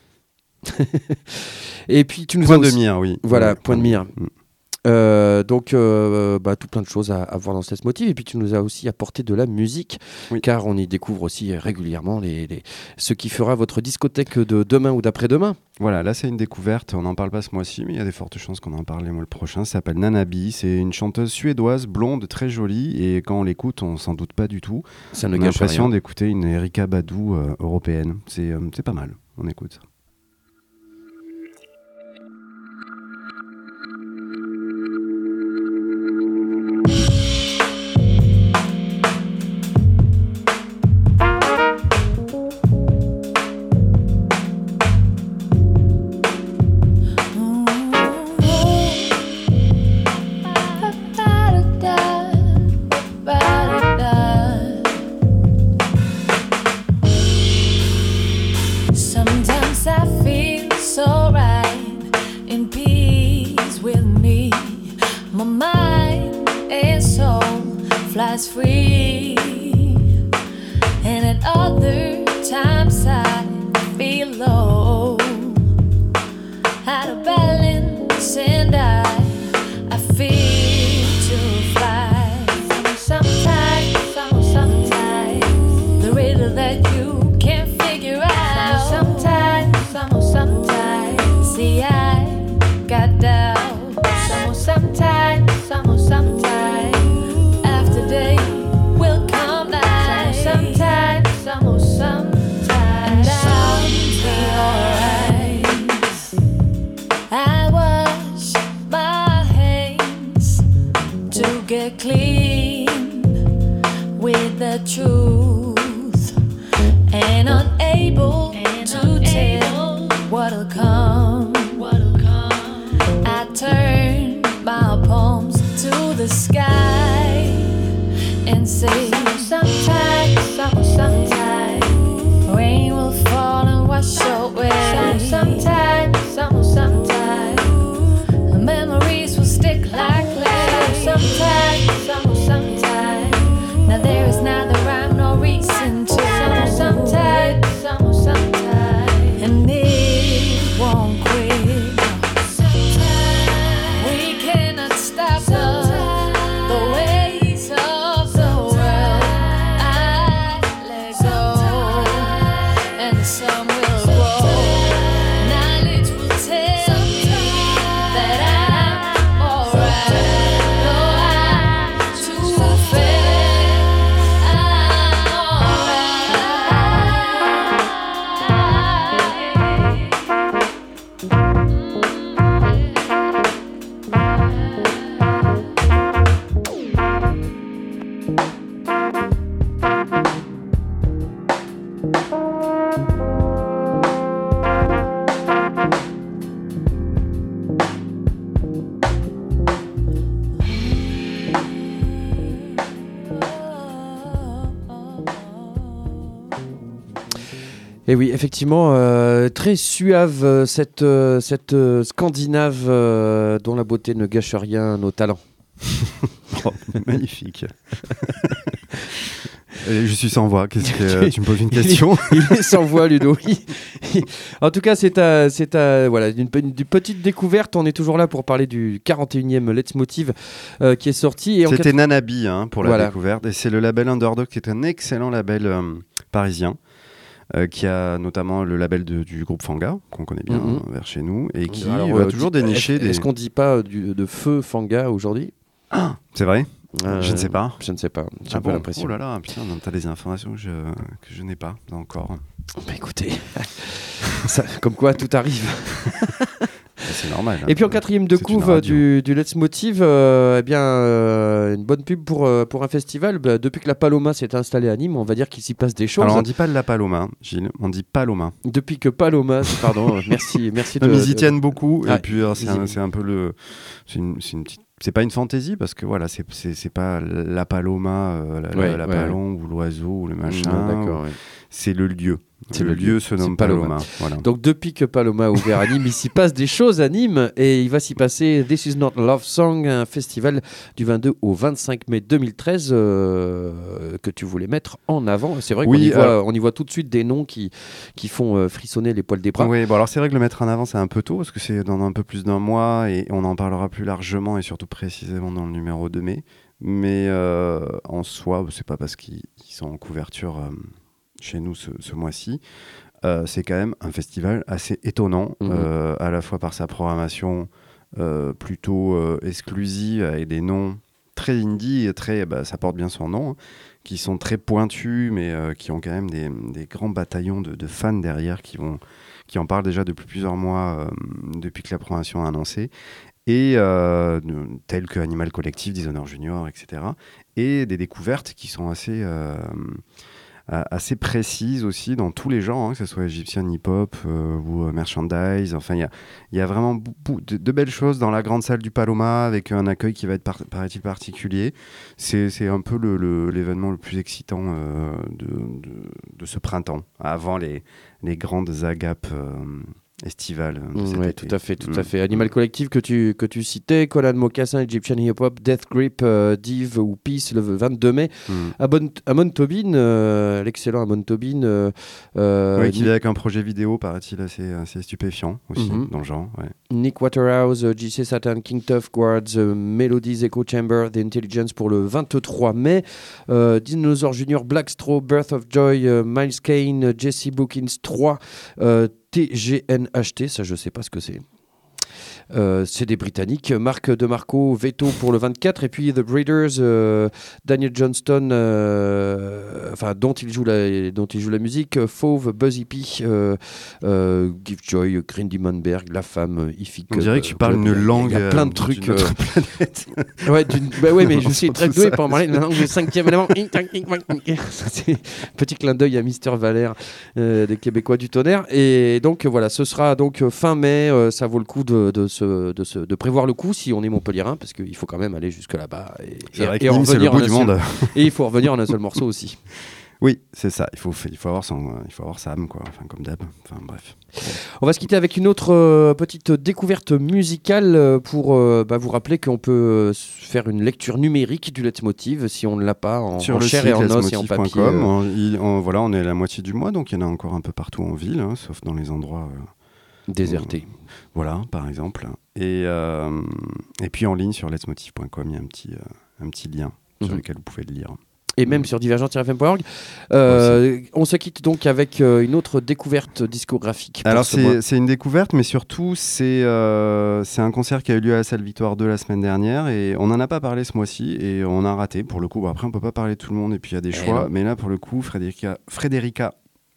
Et puis tu nous point as de aussi... mire, oui. Voilà, ouais, point de mire. Mmh. Euh, donc, euh, bah, tout plein de choses à, à voir dans ce Leitmotiv. Et puis, tu nous as aussi apporté de la musique, oui. car on y découvre aussi régulièrement les, les... ce qui fera votre discothèque de demain ou d'après-demain. Voilà, là, c'est une découverte. On n'en parle pas ce mois-ci, mais il y a des fortes chances qu'on en parle le mois prochain. Ça s'appelle Nanabi. C'est une chanteuse suédoise, blonde, très jolie. Et quand on l'écoute, on s'en doute pas du tout. Ça ne on a gâche l'impression rien. d'écouter une Erykah Badu euh, européenne. C'est, euh, c'est pas mal. On écoute ça. flies free, and at other times I feel low, out of balance, and I I feel to fly. Sometimes, some, sometimes the riddle that you can't figure out. Sometimes, some, sometimes see I got doubt. Some, sometimes, some, sometimes after day will come night. Sometimes, some, sometimes I'll be alright. I wash my hands to get clean with the truth, and unable to tell what'll come. I turn my palms to the sky and say, sometimes, some, sometimes rain will fall and wash away. Sometimes, some, sometimes memories will stick like clay. Sometimes, some, sometimes now there is neither rhyme nor reason to. Sometimes, some, sometimes and it won't quit. We cannot stop the, the ways of the world. I let go, and some will grow. Knowledge will tell me that I'm alright. No, I'm too fair. I'm Et oui, effectivement, euh, très suave, euh, cette, euh, cette euh, Scandinave euh, dont la beauté ne gâche rien nos talents. Oh, magnifique. Et je suis sans voix. Qu'est-ce que tu me poses une question? il, est, il est sans voix, Ludo. Il, en tout cas, c'est ta, c'est ta, voilà, une, une, une petite découverte. On est toujours là pour parler du quarante et unième Let's Motive euh, qui est sorti. Et C'était quatre... Nanabi hein, pour la voilà. découverte. Et c'est le label Underdog qui est un excellent label euh, parisien. Euh, qui a notamment le label de, du groupe Fanga, qu'on connaît bien mm-hmm. euh, vers chez nous, et qui Alors, va euh, toujours dénicher est-ce, des... Est-ce qu'on ne dit pas du, de feu Fanga aujourd'hui? Ah, c'est vrai euh, Je ne sais pas. Je ne sais pas, j'ai ah un bon peu l'impression. Oh là là, putain, t'as des informations que je, que je n'ai pas encore. Bah écoutez, ça, comme quoi tout arrive. C'est normal. Hein, et puis en quatrième de couve du, du Let's Motive, euh, eh bien, euh, une bonne pub pour, euh, pour un festival. Bah, depuis que la Paloma s'est installée à Nîmes, on va dire qu'il s'y passe des choses. Alors on dit pas de la Paloma, Gilles, on dit Paloma. Depuis que Paloma, pardon, merci, merci. De, de, ils y de... tiennent beaucoup. Ah, et puis alors, c'est, un, c'est un peu le, c'est une, c'est une petite. C'est pas une fantaisie parce que voilà, c'est, c'est, c'est pas la Paloma, euh, la, ouais, la, la ouais, palon ouais. ou l'oiseau ou le machin. Mmh, d'accord, ou... ouais. C'est le lieu. C'est le, le lieu, lieu se nomme Paloma. Paloma. Voilà. Donc depuis que Paloma a ouvert à Nîmes, il s'y passe des choses à Nîmes et il va s'y passer This Is Not Love Song, un festival du vingt-deux au vingt-cinq mai deux mille treize euh, que tu voulais mettre en avant. C'est vrai oui, qu'on y, voit, euh... on y voit tout de suite des noms qui, qui font euh, frissonner les poils des bras. Oui, bon alors c'est vrai que le mettre en avant c'est un peu tôt parce que c'est dans un peu plus d'un mois et on en parlera plus largement et surtout précisément dans le numéro de mai. Mais euh, en soi, c'est pas parce qu'ils sont en couverture euh, chez nous ce, ce mois-ci. Euh, c'est quand même un festival assez étonnant, mmh. euh, à la fois par sa programmation euh, plutôt euh, exclusive, avec des noms très indie, et très, bah, ça porte bien son nom, hein, qui sont très pointus, mais euh, qui ont quand même des, des grands bataillons de, de fans derrière qui, vont, qui en parlent déjà depuis plusieurs mois, euh, depuis que la programmation a annoncé. Et euh, tels que Animal Collective, Dishonored Junior, et cetera. Et des découvertes qui sont assez, euh, assez précises aussi dans tous les genres, hein, que ce soit Egyptian hip-hop euh, ou euh, merchandise. Enfin, il y, y a vraiment beaucoup de, de belles choses dans la grande salle du Paloma avec un accueil qui va être, par, paraît-il, particulier. C'est, c'est un peu le, le, l'événement le plus excitant euh, de, de, de ce printemps, avant les, les grandes agapes euh, estivale de cet Ouais, été. tout à fait, tout Mm. à fait. Animal Collective que tu, que tu citais, Conan Mocassin, Egyptian Hip Hop, Death Grip, euh, Div ou Peace le vingt-deux mai. Mm. Amon, Amon Tobin, euh, l'excellent Amon Tobin. Euh, euh, Ouais, qui vient avec un projet vidéo, paraît-il, assez, assez stupéfiant aussi, Mhm. dans le genre. Ouais. Nick Waterhouse, euh, J C Satan, King Tough Guards, euh, Melodies, Echo Chamber, The Intelligence pour le vingt-trois mai. Euh, Dinosaur Junior, Blackstraw, Birth of Joy, euh, Miles Kane, Jesse Bookins trois, euh, T G N H T, ça je sais pas ce que c'est. Euh, c'est des Britanniques. Marc DeMarco, Veto pour le vingt-quatre. Et puis The Breeders, euh, Daniel Johnston, euh, enfin, dont il joue la, dont il joue la musique. Fauve, Buzzy P, euh, euh, Give Joy, Green Demonberg, La Femme, Ifik. On dirait que tu parles une langue Il y a plein de euh, trucs. d'une autre euh, planète. ouais, d'une- bah ouais, mais je suis Tout très ça. doué pour parler la langue du cinquième élément. Ça, c'est petit clin d'œil à Mister Valère, euh, des Québécois du tonnerre. Et donc voilà, ce sera donc fin mai. euh, ça vaut le coup de, de, se, de, se, de prévoir le coup si on est Montpellierin, parce qu'il faut quand même aller jusque là-bas. Et, C'est et- vrai que et en Nîmes, c'est le revenir en bout un du seul- monde. Et il faut revenir en un seul morceau aussi. Oui, c'est ça. Il faut, il faut avoir son, il faut avoir sa âme, quoi. Enfin, comme d'hab. Enfin, bref. On va se quitter avec une autre euh, petite découverte musicale euh, pour euh, bah, vous rappeler qu'on peut euh, faire une lecture numérique du Leitmotiv si on ne l'a pas en, Sur en le chair site et en os et en leitmotiv point papier. com, euh. on, il- on- voilà, on est à la moitié du mois, donc il y en a encore un peu partout en ville, hein, sauf dans les endroits euh, désertés. où- voilà, par exemple. Et, euh, et puis en ligne sur leitmotiv point com, il y a un petit, euh, un petit lien sur Mhm. lequel vous pouvez le lire. Et même sur divergent tiret f m point org. Euh, on se quitte donc avec euh, une autre découverte discographique. pour Alors ce mois. c'est c'est une découverte, mais surtout c'est euh, c'est un concert qui a eu lieu à la salle Victoire deux la semaine dernière et on n'en a pas parlé ce mois-ci et on a raté pour le coup. Bon, après on peut pas parler de tout le monde et puis il y a des Eh choix, non. mais là pour le coup Frédérica, Frédérica,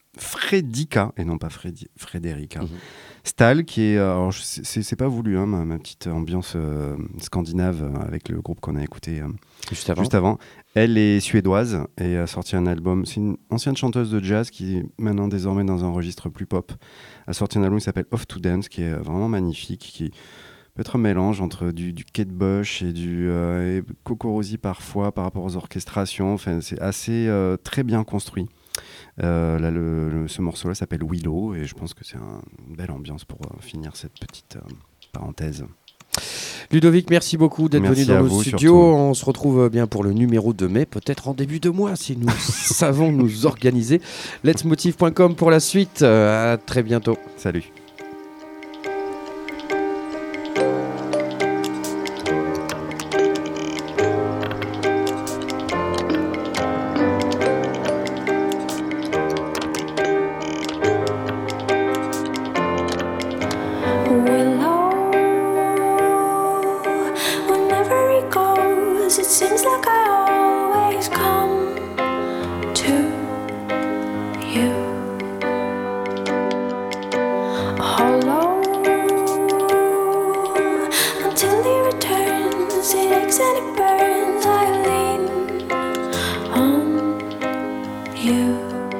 Frédica et non pas Frédi, Frédérica. Mhm. Stahl qui est, alors je- c'est c'est- c'est pas voulu hein, ma, ma petite ambiance euh, scandinave euh, avec le groupe qu'on a écouté euh, Juste avant. juste avant. Elle est suédoise et a sorti un album. C'est une ancienne chanteuse de jazz qui est maintenant désormais dans un registre plus pop. A sorti un album qui s'appelle Off to Dance qui est vraiment magnifique, qui peut être un mélange entre du, du Kate Bush et du euh, et Coco Rosie parfois par rapport aux orchestrations. Enfin, c'est assez euh, très bien construit. Euh, là, le, le- ce morceau-là s'appelle Willow et je pense que c'est un- une belle ambiance pour euh, finir cette petite euh, parenthèse. Ludovic, merci beaucoup d'être Merci venu à dans nos vous, studios. surtout. On se retrouve bien pour le numéro de mai, peut-être en début de mois si nous savons nous organiser. Leitmotiv point com pour la suite. Euh, à très bientôt. Salut. Whenever he goes, it seems like I always come to you. Hollow until he returns, it aches and it burns. I lean on you.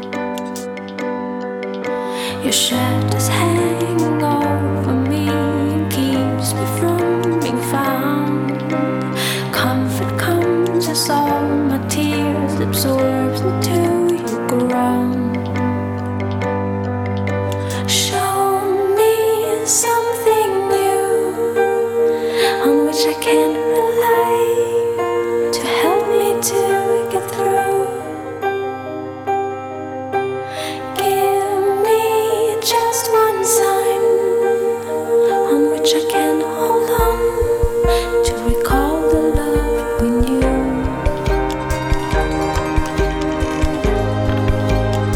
Your shadows hanging over me and keeps me from being found. Comfort comes as all my tears absorbs into your ground. Show me something new on which I can rely to help me to get through. Give me just one sign on which I can hold on to recall the love we knew.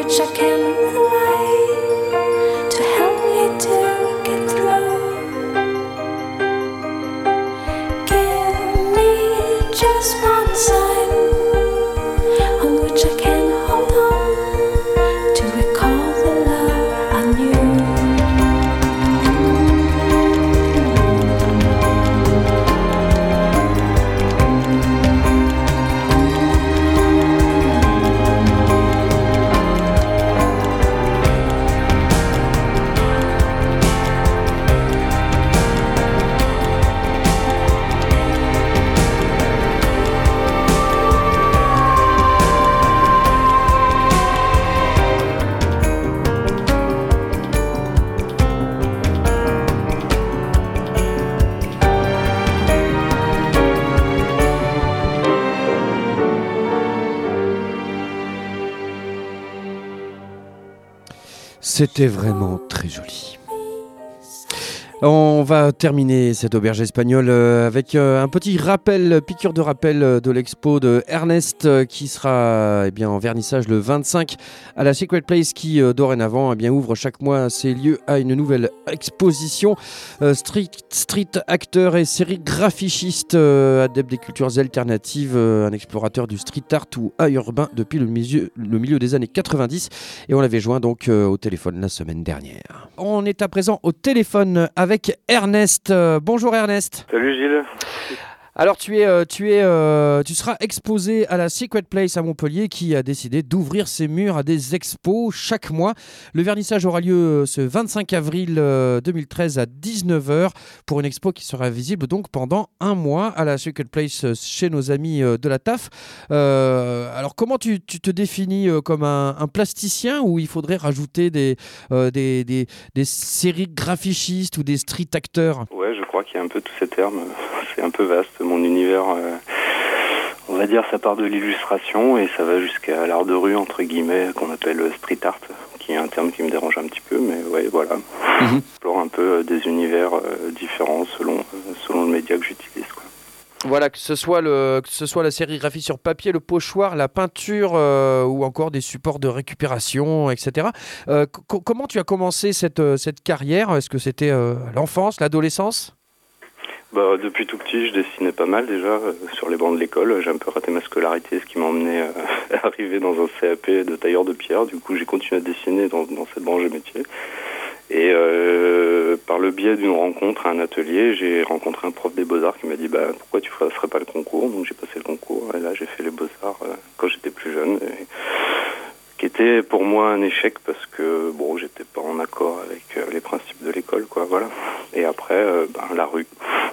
which I can rely to help me to get through. Give me just one sign on which I can hold on to recall the love I knew. C'était vraiment très joli. On va terminer cette auberge espagnole avec un petit rappel, piqûre de rappel de l'expo de Ernest qui sera eh bien, en vernissage le vingt-cinq à la Secret Place qui dorénavant eh bien, ouvre chaque mois ses lieux à une nouvelle exposition. Street, street acteur et sérigraphiste, adepte des cultures alternatives, un explorateur du street art ou art urbain depuis le milieu, le milieu des années quatre-vingt-dix et on l'avait joint donc au téléphone la semaine dernière. On est à présent au téléphone avec avec Ernest. Euh, bonjour Ernest. Salut Gilles. Alors tu es, euh, tu es, euh, tu seras exposé à la Secret Place à Montpellier qui a décidé d'ouvrir ses murs à des expos chaque mois. Le vernissage aura lieu ce vingt-cinq avril deux mille treize à dix-neuf heures pour une expo qui sera visible donc pendant un mois à la Secret Place chez nos amis de la T A F. Euh, alors comment tu, tu te définis comme un, un plasticien ou il faudrait rajouter des, euh, des, des, des sérigraphistes ou des street acteurs? Ouais, je crois qu'il y a un peu tous ces termes. C'est un peu vaste. Mon univers, euh, on va dire, ça part de l'illustration et ça va jusqu'à l'art de rue, entre guillemets, qu'on appelle street art, qui est un terme qui me dérange un petit peu, mais ouais, voilà. Mm-hmm. J'explore un peu euh, des univers euh, différents selon, euh, selon le média que j'utilise, quoi. Voilà, que ce soit, le, que ce soit la sérigraphie sur papier, le pochoir, la peinture euh, ou encore des supports de récupération, et cetera. Euh, co- comment tu as commencé cette, cette carrière? Est-ce que c'était euh, l'enfance, l'adolescence? Bah, depuis tout petit, je dessinais pas mal déjà euh, sur les bancs de l'école. J'ai un peu raté ma scolarité, ce qui m'a emmené euh, à arriver dans un C A P de tailleur de pierre. Du coup, j'ai continué à dessiner dans, dans cette branche de métier. Et euh, par le biais d'une rencontre à un atelier, j'ai rencontré un prof des Beaux-Arts qui m'a dit bah, « Pourquoi tu ne ferais pas le concours ?» Donc j'ai passé le concours et là j'ai fait les Beaux-Arts euh, quand j'étais plus jeune. Et, qui était pour moi un échec parce que bon, j'étais pas en accord avec euh, les principes de l'école, quoi, voilà. Et après, euh, ben, la rue,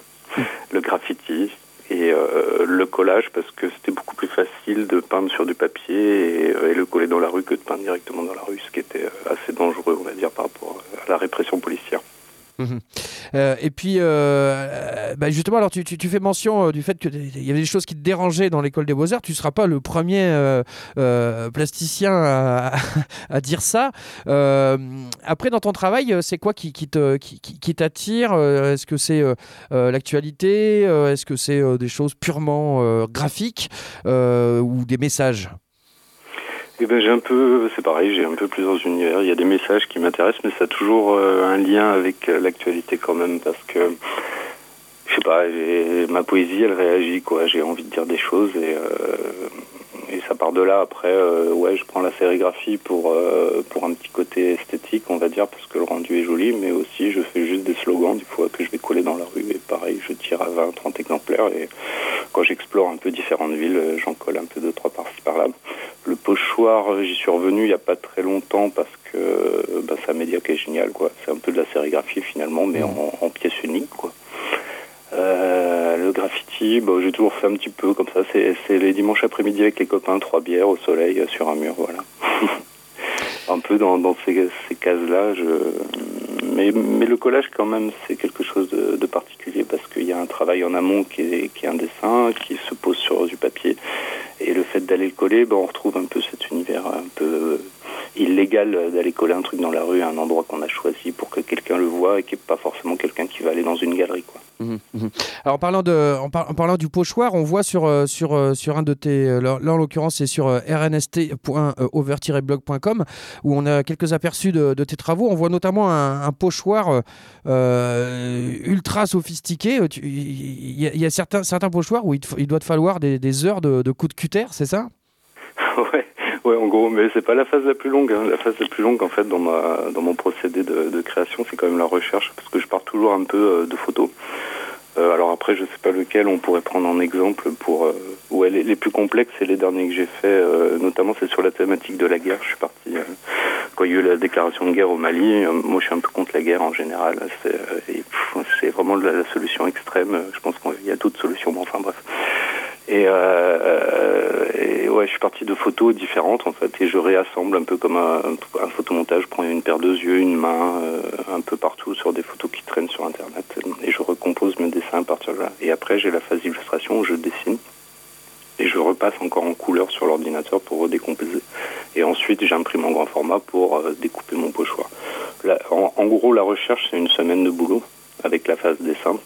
le graffiti et euh, le collage parce que c'était beaucoup plus facile de peindre sur du papier et, et le coller dans la rue que de peindre directement dans la rue, ce qui était assez dangereux, on va dire, par rapport à la répression policière. Mmh. Euh, et puis, euh, bah justement, alors tu, tu, tu fais mention euh, du fait qu'il y avait des choses qui te dérangeaient dans l'école des Beaux-Arts. Tu ne seras pas le premier euh, euh, plasticien à, à dire ça. Euh, après, dans ton travail, c'est quoi qui, qui, te, qui, qui t'attire? Est-ce que c'est euh, euh, l'actualité? Est-ce que c'est euh, des choses purement euh, graphiques euh, ou des messages? Eh ben, j'ai un peu, c'est pareil, j'ai un peu plusieurs univers. Il y a des messages qui m'intéressent, mais ça a toujours euh, un lien avec euh, l'actualité quand même, parce que, je sais pas, j'ai, ma poésie, elle réagit, quoi. J'ai envie de dire des choses et, euh, et ça part de là. Après, euh, ouais, je prends la sérigraphie pour, euh, pour un petit côté esthétique, on va dire, parce que le rendu est joli, mais aussi je fais juste des slogans, des fois, que je vais coller dans la rue, et pareil, je tire à vingt, trente exemplaires, et quand j'explore un peu différentes villes, j'en colle un peu deux, trois par-ci, par-là. Le pochoir, j'y suis revenu il n'y a pas très longtemps parce que bah, c'est un média qui est génial, quoi. C'est un peu de la sérigraphie finalement, mais en, en pièce unique, quoi. Euh, le graffiti, bah, j'ai toujours fait un petit peu comme ça. C'est, c'est les dimanches après-midi avec les copains, trois bières au soleil sur un mur, voilà. Un peu dans, dans ces, ces cases-là. Je... Mais, mais le collage, quand même, c'est quelque chose de, de particulier parce qu'il y a un travail en amont qui est, qui est un dessin, qui se pose sur du papier. Et le fait d'aller le coller, ben, on retrouve un peu cet univers un peu illégal d'aller coller un truc dans la rue à un endroit qu'on a choisi pour que quelqu'un le voie et qu'il n'y ait pas forcément quelqu'un qui va aller dans une galerie, quoi. Mmh, mmh. Alors en parlant, de, en, par, en parlant du pochoir, on voit sur, euh, sur, euh, sur un de tes... Euh, là en l'occurrence c'est sur euh, r n s t point over tiret blog point com où on a quelques aperçus de, de tes travaux. On voit notamment un, un pochoir euh, ultra sophistiqué. Il y, y a certains, certains pochoirs où il, te, il doit te falloir des, des heures de, de coups de cutter, c'est ça? Ouais. Ouais, en gros, mais c'est pas la phase la plus longue. Hein. La phase la plus longue, en fait, dans ma dans mon procédé de, de création, c'est quand même la recherche, parce que je pars toujours un peu euh, de photos. Euh, alors après, je sais pas lequel on pourrait prendre en exemple pour. Euh, ouais, les, les plus complexes, c'est les derniers que j'ai faits. Euh, notamment, c'est sur la thématique de la guerre. Je suis parti euh, quand il y a eu la déclaration de guerre au Mali. Euh, moi, je suis un peu contre la guerre en général. C'est, euh, et, pff, c'est vraiment la, la solution extrême. Je pense qu'il y a d'autres solutions, mais enfin bref. Et, euh, et ouais, je suis parti de photos différentes en fait, et je réassemble un peu comme un, un photomontage. Je prends une paire de yeux, une main, euh, un peu partout sur des photos qui traînent sur Internet, et je recompose mes dessins à partir de là. Et après, j'ai la phase d'illustration où je dessine et je repasse encore en couleur sur l'ordinateur pour redécomposer. Et ensuite, j'imprime en grand format pour euh, découper mon pochoir. Là, en, en gros, la recherche, c'est une semaine de boulot avec la phase dessin.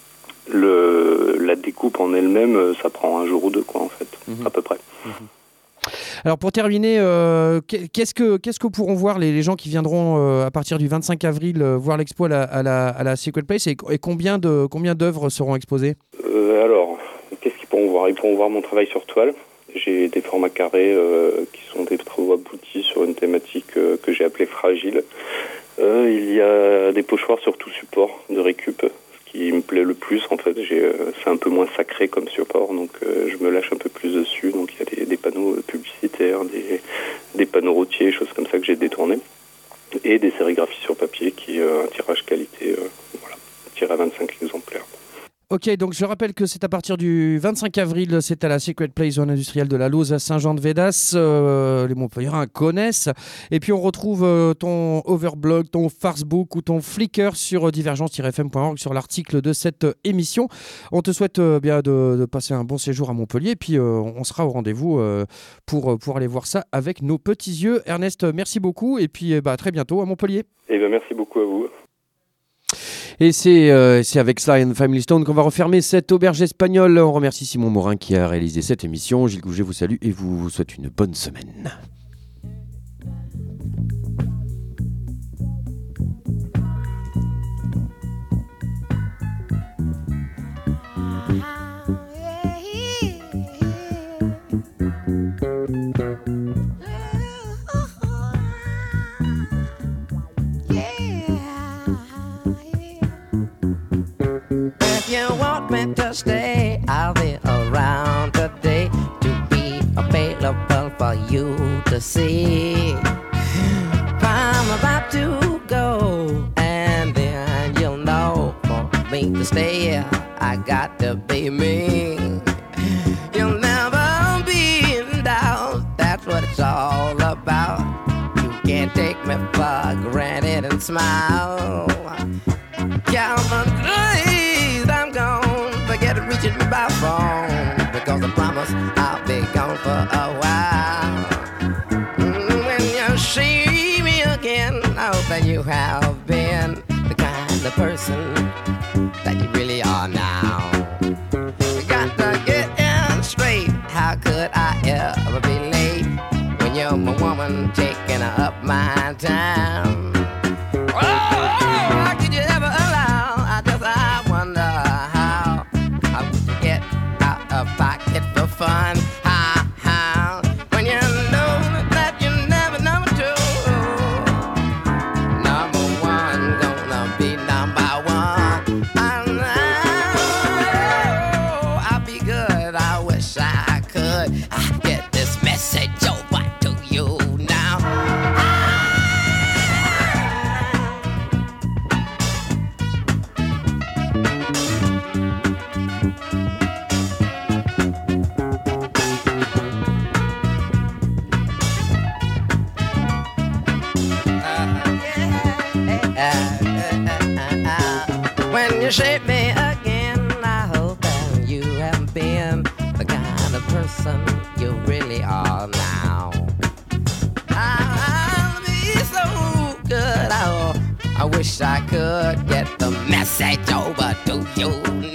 Le, la découpe en elle-même, ça prend un jour ou deux, quoi, en fait, mmh. à peu près. Mmh. Alors, pour terminer, euh, qu'est-ce que, qu'est-ce que pourront voir les, les gens qui viendront euh, à partir du vingt-cinq avril euh, voir l'expo à la, à la, à la Secret Place, et, et combien, de, combien d'œuvres seront exposées? euh, Alors, qu'est-ce qu'ils pourront voir? Ils pourront voir mon travail sur toile. J'ai des formats carrés euh, qui sont des travaux aboutis sur une thématique euh, que j'ai appelée fragile. Euh, il y a des pochoirs sur tout support de récup. Qui me plaît le plus, en fait, j'ai, euh, c'est un peu moins sacré comme support, donc euh, je me lâche un peu plus dessus. Donc il y a des, des panneaux publicitaires, des, des panneaux routiers, choses comme ça que j'ai détournés, et des sérigraphies sur papier qui euh, un tirage qualité, euh, voilà, tiré à vingt-cinq exemplaires. Ok, donc je rappelle que c'est à partir du vingt-cinq avril, c'est à la Secret Place, zone industrielle de la Lauze à Saint-Jean-de-Védas. Euh, les Montpelliérains connaissent. Et puis on retrouve euh, ton Overblog, ton Farcebook ou ton Flickr sur divergence tiret f m point org sur l'article de cette euh, émission. On te souhaite euh, bien de, de passer un bon séjour à Montpellier. Et puis euh, on sera au rendez-vous euh, pour, pour aller voir ça avec nos petits yeux. Ernest, merci beaucoup. Et puis bah, à très bientôt à Montpellier. Et ben, merci beaucoup à vous. Et c'est, euh, c'est avec Sly and Family Stone qu'on va refermer cette auberge espagnole. On remercie Simon Morin qui a réalisé cette émission. Gilles Gouget vous salue et vous souhaite une bonne semaine. You want me to stay, I'll be around today to be available for you to see. I'm about to go, and then you'll know for me to stay, I got to be me. You'll never be in doubt, that's what it's all about. You can't take me for granted and smile. Come on, please, I'm gone. Forget reaching me by phone, because I promise I'll be gone for a while. Mm, when you see me again, I hope that you have been the kind of person that you really are now. You got to get in straight. How could I ever be late when you're my woman taking up my time? Oh, how could you ever allow? I just I wonder how I would get out of pocket for fun. How, how when you know that you're never number two, number one gonna be number one. I know I'll be good. I wish I could. I get this message over to you now. When you shape me again, I hope that you have been the kind of person you really are now. I'll be so good, I, I wish I could get the message over to you